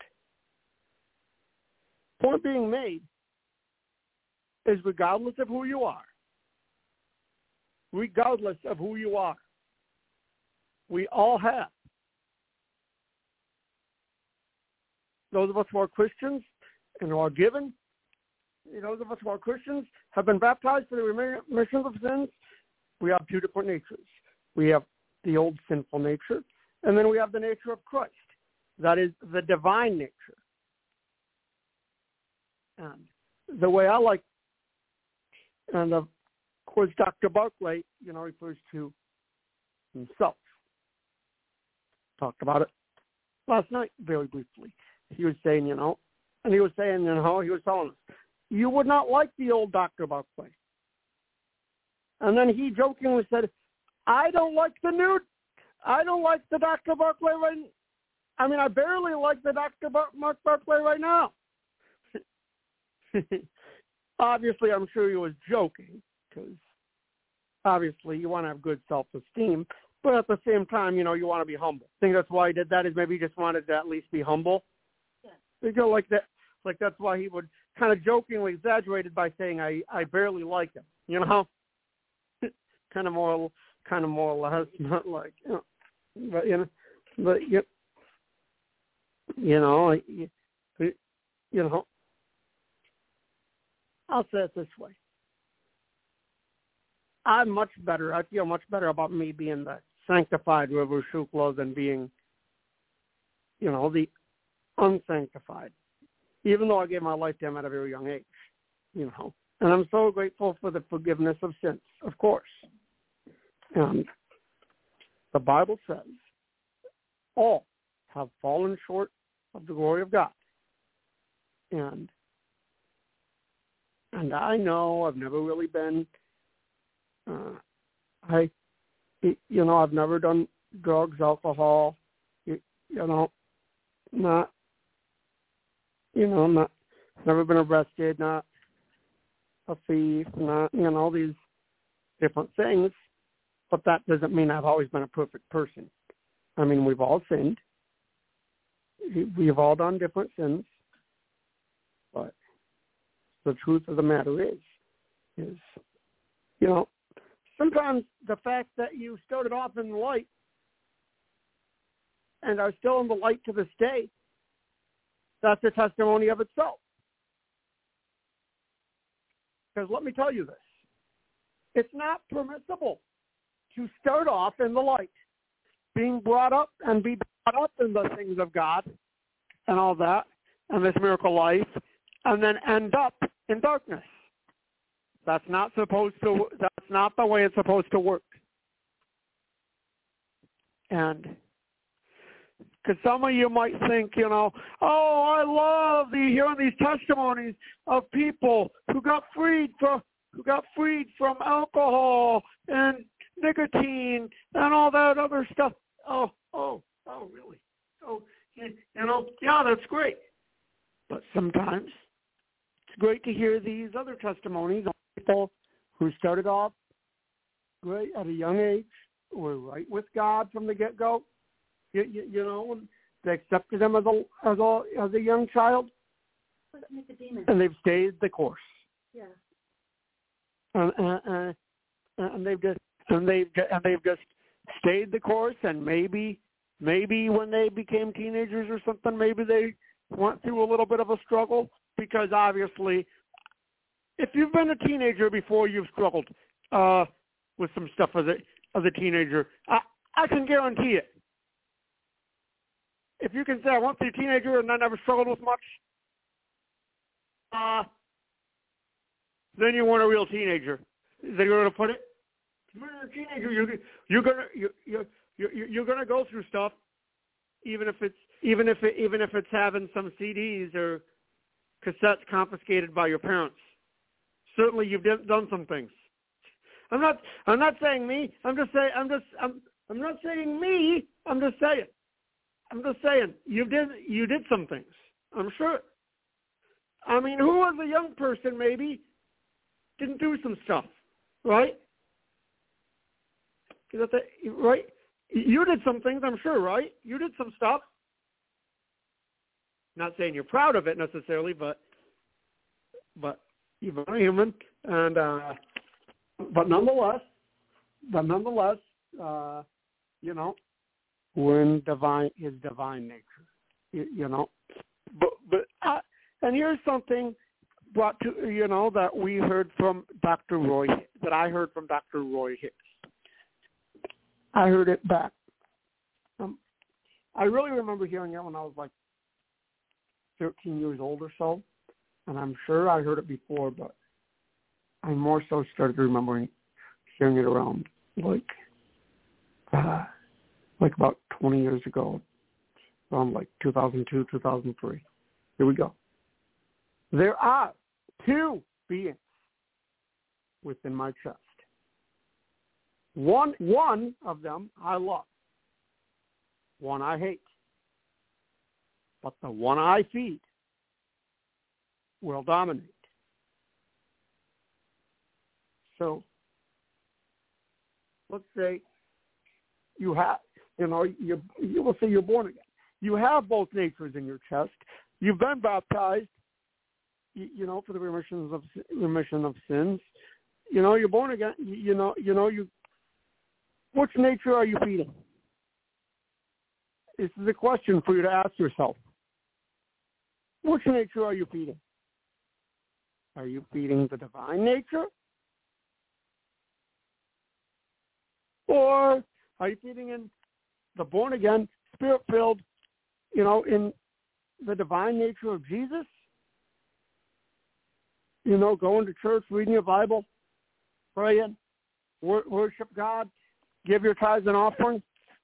point being made is regardless of who you are, regardless of who you are, we all have. Those of us who are Christians and who are given, those of us who are Christians have been baptized for the remission of sins. We have two different natures. We have the old sinful nature, and then we have the nature of Christ. That is the divine nature. And the way I like, and of course Doctor Barclay, you know, refers to himself. Talked about it last night very briefly. He was saying, you know, and he was saying, you know, he was telling us, you would not like the old Doctor Barclay. And then he jokingly said, I don't like the new, I don't like the Doctor Barclay right now. I mean, I barely like the Doctor Bar- Mark Barclay right now. Obviously, I'm sure he was joking, because obviously you want to have good self-esteem, but at the same time, you know, you want to be humble. I think that's why he did that, is maybe he just wanted to at least be humble. Yeah. You know, like that, like that's why he would kind of jokingly exaggerated by saying, I, I barely like him, you know? kind of more, kind of more or less, not like, you know, but, you know, but, you, you know, you, you know, I'll say it this way. I'm much better, I feel much better about me being the sanctified River Shukla than being, you know, the unsanctified, even though I gave my life to him at a very young age, you know. And I'm so grateful for the forgiveness of sins, of course. And the Bible says all have fallen short of the glory of God. And and I know I've never really been, uh, I, you know, I've never done drugs, alcohol, you, you know, not, you know, not, never been arrested, not a thief, not, you know, these different things. But that doesn't mean I've always been a perfect person. I mean, we've all sinned. We've all done different sins. But the truth of the matter is, is, you know, sometimes the fact that you started off in the light and are still in the light to this day that's a testimony of itself. Because let me tell you this. It's not permissible to start off in the light, being brought up and be brought up in the things of God and all that, and this miracle life, and then end up in darkness. That's not supposed to, that's not the way it's supposed to work. And because some of you might think, you know, oh, I love the hearing these testimonies of people who got freed from who got freed from alcohol and nicotine and all that other stuff. Oh, oh, oh, really? Oh, you know, yeah, that's great. But sometimes it's great to hear these other testimonies of people who started off great at a young age, were right with God from the get-go. You, you, you know, and they accepted him as a as a as a young child, and they've stayed the course. Yeah. And, uh, uh, and they've just and they've and they've just stayed the course. And maybe maybe when they became teenagers or something, maybe they went through a little bit of a struggle, because obviously, if you've been a teenager before, you've struggled uh, with some stuff as a as a teenager. I I can guarantee it. If you can say I went through a teenager and I never struggled with much, uh, then you weren't a real teenager. Is that you're going to put it? If you're a teenager, you're you're gonna you're you're you're, you're gonna go through stuff, even if it's even if it, even if it's having some C Ds or cassettes confiscated by your parents. Certainly, you've done some things. I'm not I'm not saying me. I'm just saying I'm just I'm I'm not saying me. I'm just saying. I'm just saying, you did you did some things, I'm sure. I mean, who was a young person maybe didn't do some stuff, right? Is that the, right? You did some things, I'm sure, right? You did some stuff. Not saying you're proud of it necessarily, but but you're a human, and uh, but nonetheless, but nonetheless, uh, you know. We're in divine, his divine nature, you, you know. But but uh, and here's something brought to you know that we heard from Doctor Roy, that I heard from Doctor Roy Hicks. I heard it back. Um, I really remember hearing it when I was like thirteen years old or so, and I'm sure I heard it before, but I more so started remembering hearing it around like. Uh, like about twenty years ago, around like two thousand two, two thousand three. Here we go. There are two beings within my chest. One, one of them I love. One I hate. But the one I feed will dominate. So, let's say you have, you know, you you will say you're born again. You have both natures in your chest. You've been baptized, you, you know, for the remission of remission of sins. You know, you're born again. You, you know, you know, you. Which nature are you feeding? This is a question for you to ask yourself. Which nature are you feeding? Are you feeding the divine nature, or are you feeding in the born-again, spirit-filled, you know, in the divine nature of Jesus? You know, going to church, reading your Bible, praying, wor- worship God, give your tithes and offerings,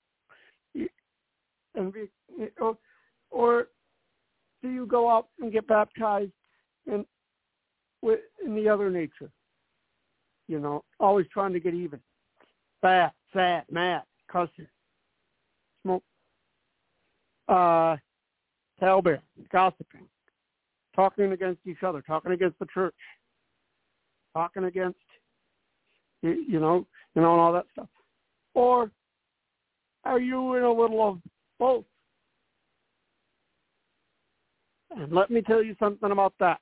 and be, or, or do you go out and get baptized in, in the other nature? You know, always trying to get even. Bad, sad, mad, cussing, smoke, uh, talebearing, gossiping, talking against each other, talking against the church, talking against, you, you know, you know, and all that stuff. Or are you in a little of both? And let me tell you something about that.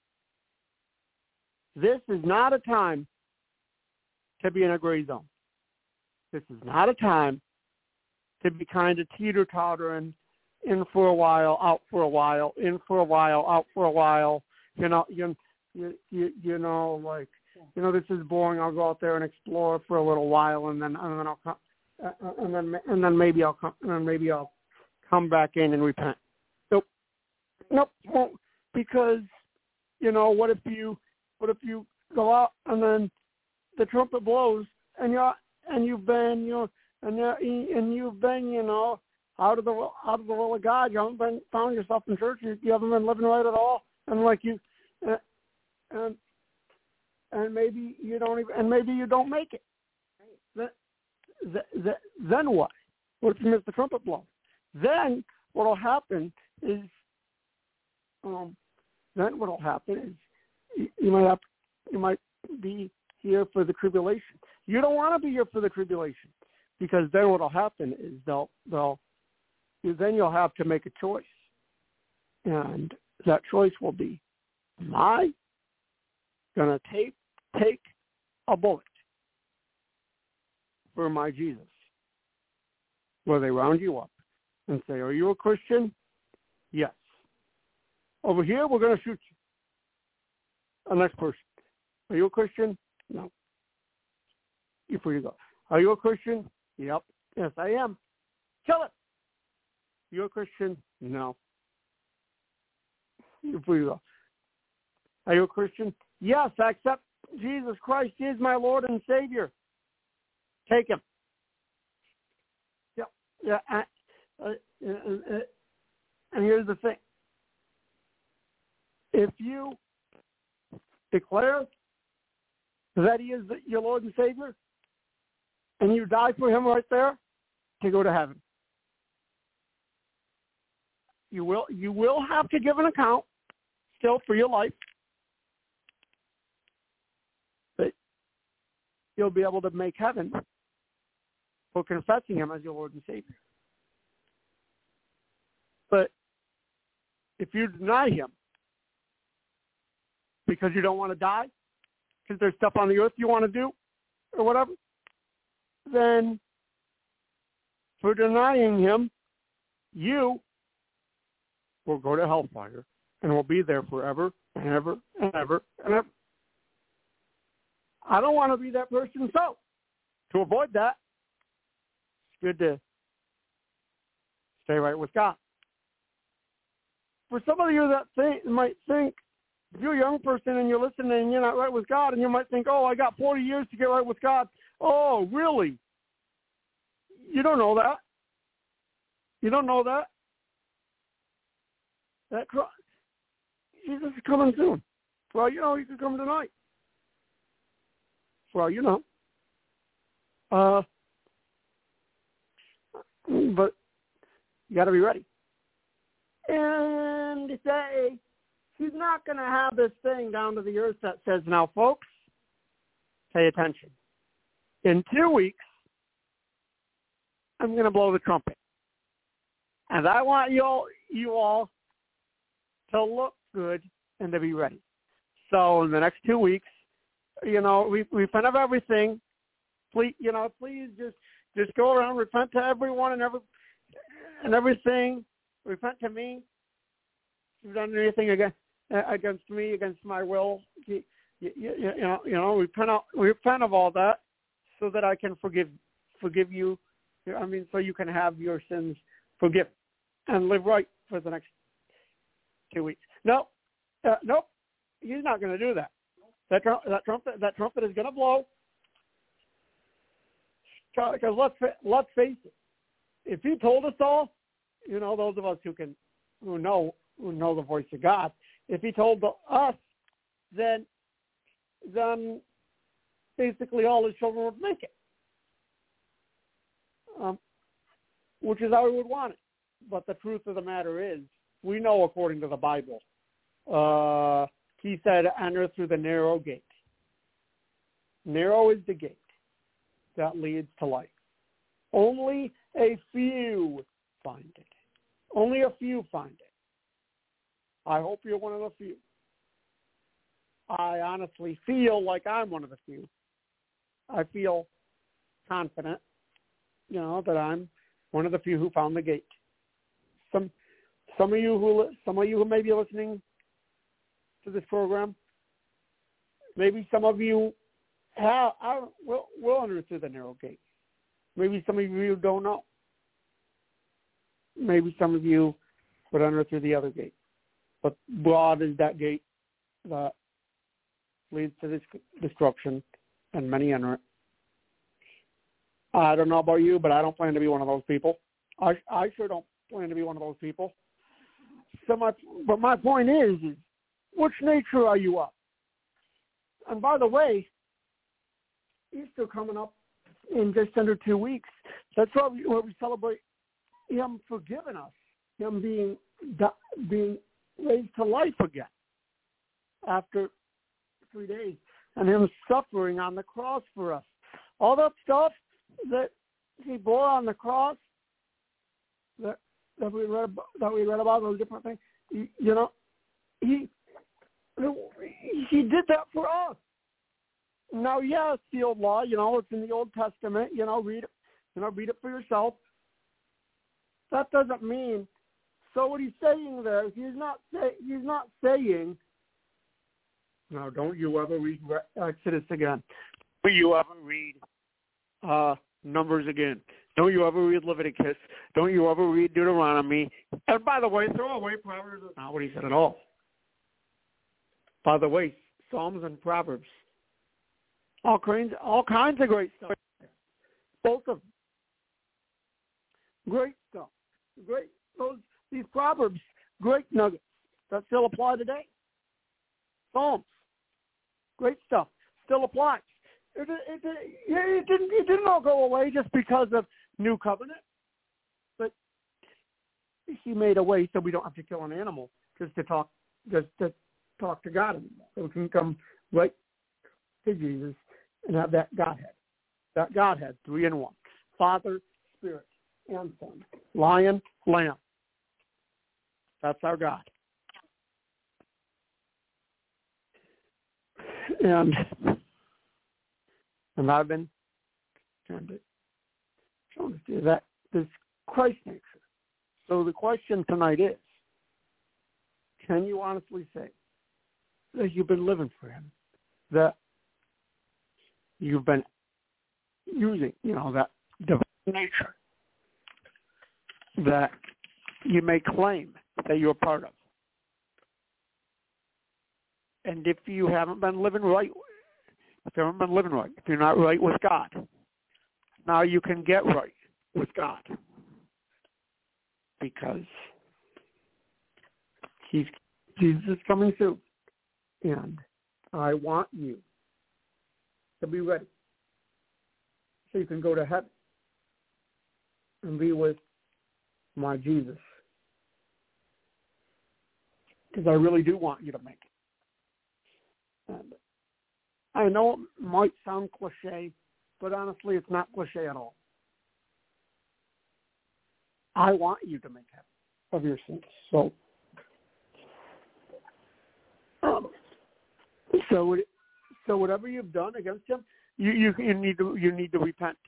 This is not a time to be in a gray zone. This is not a time to be kind of teeter-tottering in for a while, out for a while, in for a while, out for a while. You know, you you you, you know, like, you know, this is boring. I'll go out there and explore for a little while, and then and then I'll come, uh, and then and then maybe I'll come, and then maybe I'll come back in and repent. Nope, nope, won't, because, you know, what if you what if you go out and then the trumpet blows and you're and you've been you know and you're, and you've been you know out of the out of the will of God. You haven't been found yourself in church. You, you haven't been living right at all, and like you, uh, and and maybe you don't even, and maybe you don't make it. Right. Then, then, then what? What if you miss the trumpet blow? Then what will happen is, um, then what will happen is you, you might have, you might be here for the tribulation. You don't want to be here for the tribulation, because then what will happen is they'll they'll then you'll have to make a choice, and that choice will be: am I gonna take take a bullet for my Jesus? Where they round you up and say, "Are you a Christian?" Yes. Over here, we're going to shoot you. The next person. Are you a Christian? No. Before you go. Are you a Christian? Yep. Yes, I am. Kill it. You a Christian? No. Before you go. Are you a Christian? Yes, I accept Jesus Christ is my Lord and Savior. Take him. Yeah. Yeah. Uh, uh, uh, uh, and here's the thing. If you declare that he is your Lord and Savior, and you die for him right there, to go to heaven. You will you will have to give an account still for your life, but you'll be able to make heaven for confessing him as your Lord and Savior. But if you deny him because you don't want to die, because there's stuff on the earth you want to do, or whatever, then for denying him, you will go to hellfire and will be there forever and ever and ever and ever. I don't want to be that person, so to avoid that, it's good to stay right with God. For some of you that think, might think, if you're a young person and you're listening and you're not right with God, and you might think, oh, I got forty years to get right with God. Oh, really? You don't know that. You don't know that. That Jesus is coming soon. For all you know, he could come tonight. For all you know. Uh, but you got to be ready. And to say, he's not going to have this thing down to the earth that says, now, folks, pay attention. In two weeks, I'm going to blow the trumpet. And I want you all, you all to look good and to be ready. So in the next two weeks, you know, we repent of everything. Please, you know, please just just go around, repent to everyone and every and everything. Repent to me. If you've done anything against against me, against my will, you, you, you, you know, you know, repent of, repent of all that, so that I can forgive forgive you. I mean, so you can have your sins forgiven and live right for the next two weeks. No, uh, nope, he's not going to do that. That that trumpet that trumpet is going to blow. Because let's let's face it, if he told us all, you know, those of us who can who know who know the voice of God, if he told us, then then basically all his children would make it, um, which is how we would want it. But the truth of the matter is, we know according to the Bible, uh, he said, enter through the narrow gate. Narrow is the gate that leads to life. Only a few find it. Only a few find it. I hope you're one of the few. I honestly feel like I'm one of the few. I feel confident, you know, that I'm one of the few who found the gate. some some of you who some of you who may be listening to this program, maybe some of you have I, will will enter through the narrow gate. Maybe some of you don't know. Maybe some of you would enter through the other gate. But broad is that gate that leads to this destruction, and many enter it. I don't know about you, but I don't plan to be one of those people. I I sure don't plan to be one of those people. So my, but my point is, is, which nature are you of? And by the way, Easter coming up in just under two weeks. That's why we, where we celebrate Him forgiving us, Him being being raised to life again after three days, and Him suffering on the cross for us. All that stuff that He bore on the cross, that that we read that we read about, those different things. You, you know, He He did that for us. Now, yeah, it's the old law. You know, it's in the Old Testament. You know, read it. You know, read it for yourself. That doesn't mean. So what he's saying there, he's not say, he's not saying. Now, don't you ever read Exodus again? Don't you ever read uh, Numbers again? Don't you ever read Leviticus? Don't you ever read Deuteronomy? And by the way, throw away Proverbs. That's not what he said at all. By the way, Psalms and Proverbs. All kinds, all kinds of great stuff. Both of them. Great stuff. Great. Those these Proverbs, great nuggets that still apply today. Psalms, great stuff, still applies. It, it, it, it didn't. It didn't all go away just because of New Covenant, but He made a way so we don't have to kill an animal just to talk, just to talk to God anymore. So we can come right to Jesus and have that Godhead, that Godhead, three in one, Father, Spirit, and Son, Lion, Lamb. That's our God. And and I've been trying to show to you that this Christ nature. So the question tonight is, can you honestly say that you've been living for Him, that you've been using, you know, that divine nature that you may claim that you're part of? And if you haven't been living right, if you haven't been living right, if you're not right with God, now you can get right with God, because He's Jesus is coming soon, and I want you to be ready so you can go to heaven and be with my Jesus, because I really do want you to make it. And I know it might sound cliche, but honestly, it's not cliche at all. I want you to make heaven of your sins. So, um, so, so whatever you've done against Him, you, you you need to you need to repent.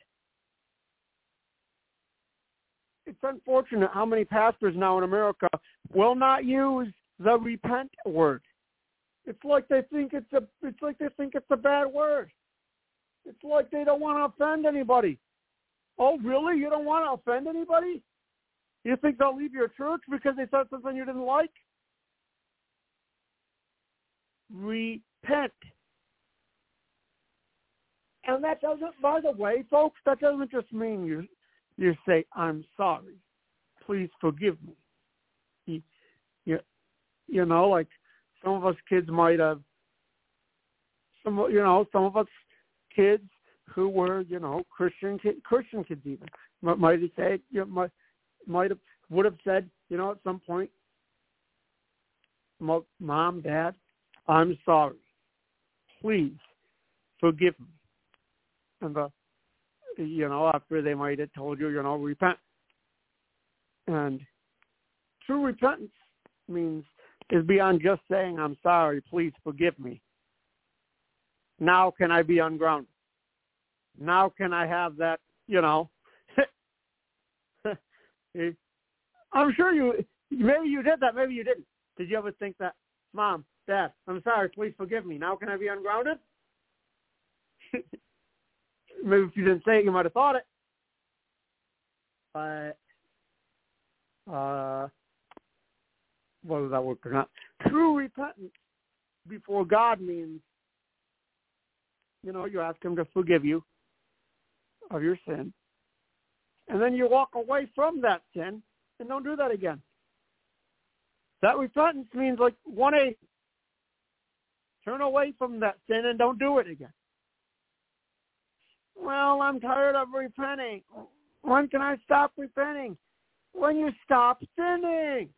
It's unfortunate how many pastors now in America will not use the repent word. It's like they think it's a it's like they think it's a bad word. It's like they don't want to offend anybody. Oh, really? You don't want to offend anybody? You think they'll leave your church because they said something you didn't like? Repent. And that doesn't, by the way, folks, that doesn't just mean you you say, I'm sorry. Please forgive me. You, you, you know, like some of us kids might have, some you know, some of us kids who were, you know, Christian kid, Christian kids even, might have said, you know, might, might have, would have said, you know, at some point, Mom, Dad, I'm sorry. Please forgive me. And the, you know, after they might have told you, you know, repent. And true repentance means is beyond just saying, I'm sorry, please forgive me. Now can I be ungrounded? Now can I have that, you know, I'm sure you, maybe you did that, maybe you didn't. Did you ever think that, Mom, Dad, I'm sorry, please forgive me. Now can I be ungrounded? Maybe if you didn't say it, you might have thought it. But, uh, what was that word or not? True repentance before God means, you know, you ask him to forgive you of your sin. And then you walk away from that sin and don't do that again. That repentance means like one eighty. Turn away from that sin and don't do it again. Well, I'm tired of repenting. When can I stop repenting? When you stop sinning.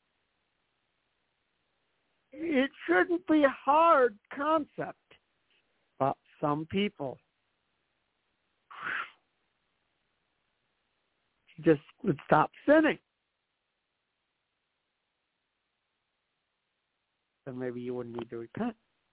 It shouldn't be a hard concept, but some people just would stop sinning. Then maybe you wouldn't need to repent.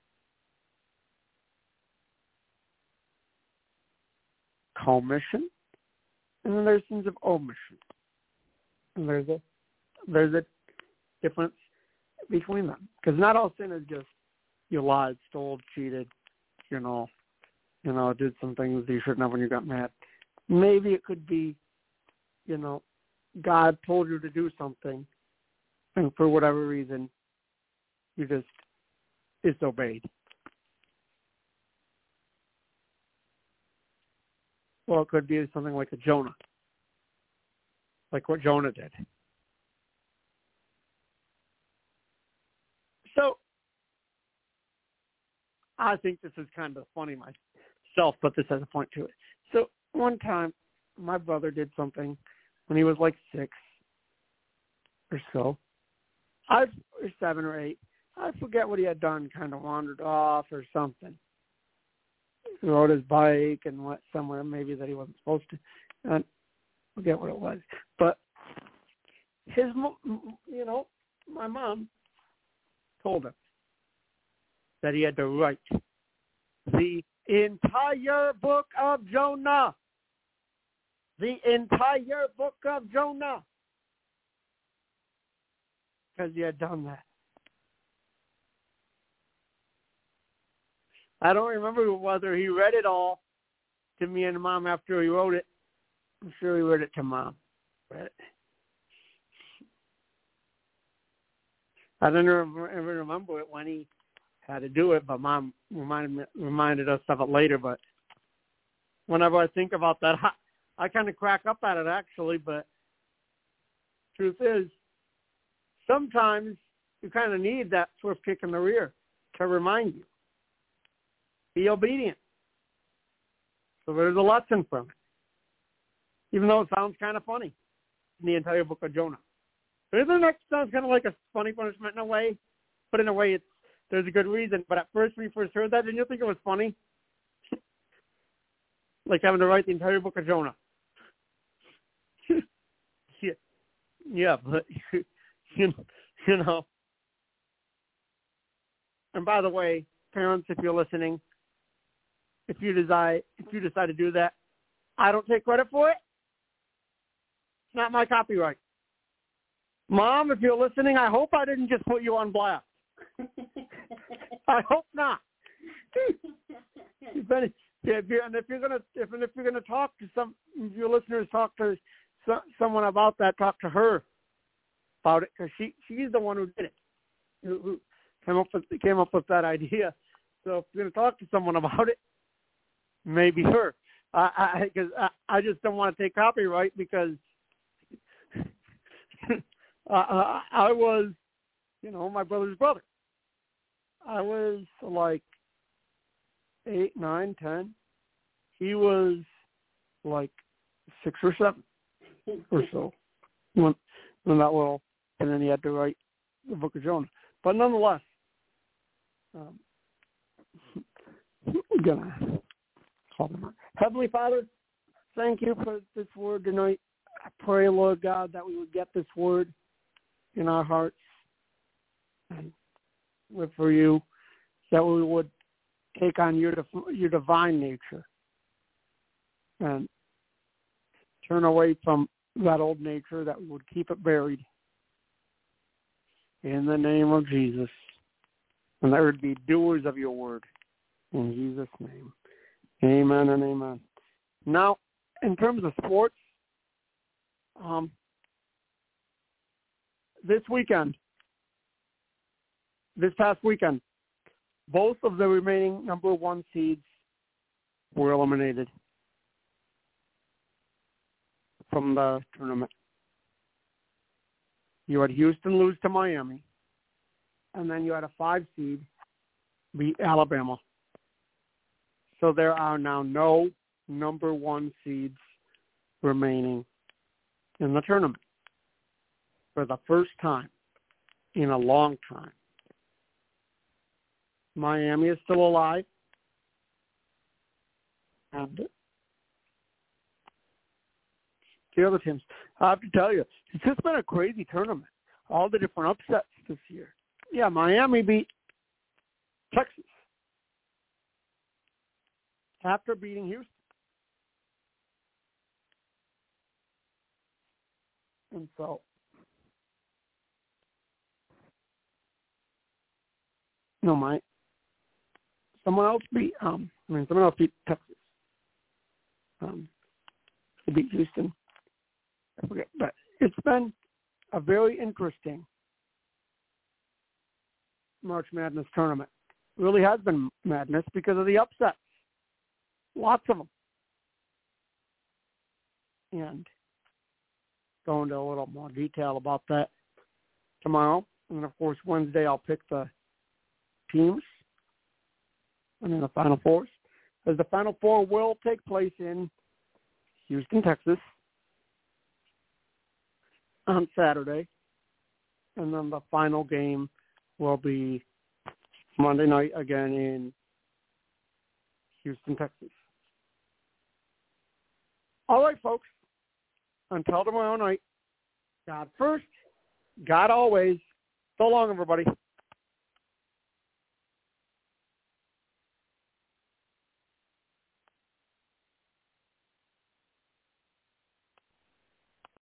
Commission, and then there's sins of omission. And there's a there's a difference between them, because not all sin is just you lied, stole, cheated, you know, you know, did some things you shouldn't have when you got mad. Maybe it could be, you know, God told you to do something, and for whatever reason, you just disobeyed. Well, it could be something like a Jonah, like what Jonah did. So, I think this is kind of funny myself, but this has a point to it. So, one time, my brother did something when he was like six or so. I or seven or eight. I forget what he had done, kind of wandered off or something. He rode his bike and went somewhere maybe that he wasn't supposed to. I forget what it was. But his, you know, my mom told him that he had to write the entire book of Jonah. The entire book of Jonah. Because he had done that. I don't remember whether he read it all to me and Mom after he wrote it. I'm sure he read it to Mom. But I don't ever remember it when he had to do it, but Mom reminded, reminded us of it later. But whenever I think about that, I, I kind of crack up at it, actually. But truth is, sometimes you kind of need that swift kick in the rear to remind you. Be obedient. So there's a lesson from it. Even though it sounds kind of funny in the entire book of Jonah. Isn't that sounds kind of like a funny punishment in a way? But in a way, it's, there's a good reason. But at first, when you first heard that, didn't you think it was funny? Like having to write the entire book of Jonah. yeah. yeah, but, you, you know. And by the way, parents, if you're listening, If you decide if you decide to do that, I don't take credit for it. It's not my copyright. Mom, if you're listening, I hope I didn't just put you on blast. I hope not. if, any, if you're, and if you're gonna if, and if you're gonna talk to some if your listeners, talk to so, someone about that. Talk to her about it, because she she's the one who did it, who, who came up with came up with that idea. So if you're gonna talk to someone about it, maybe her. I because I, I, I just don't want to take copyright, because I, I was, you know, my brother's brother. I was like eight, nine, ten. He was like six or seven or so when, when that little, and then he had to write the book of Jonah. But nonetheless, um, we're gonna. Heavenly Father, thank you for this word tonight. I pray, Lord God, that we would get this word in our hearts and live for you, that we would take on your your divine nature and turn away from that old nature, that we would keep it buried in the name of Jesus, and that would be doers of your word. In Jesus' name, amen and amen. Now, in terms of sports, um, this weekend, this past weekend, both of the remaining number one seeds were eliminated from the tournament. You had Houston lose to Miami, and then you had a five seed beat Alabama. So there are now no number one seeds remaining in the tournament for the first time in a long time. Miami is still alive. And the other teams, I have to tell you, it's just been a crazy tournament. All the different upsets this year. Yeah, Miami beat Texas after beating Houston. And so, no, my someone else beat. Um, I mean, someone else beat Texas. Um, they beat Houston. I forget, but it's been a very interesting March Madness tournament. It really has been madness because of the upsets. Lots of them. And go into a little more detail about that tomorrow. And, of course, Wednesday I'll pick the teams and then the Final Fours. As the Final Four will take place in Houston, Texas on Saturday. And then the final game will be Monday night again in Houston, Texas. All right, folks. Until tomorrow night, God first, God always. So long, everybody.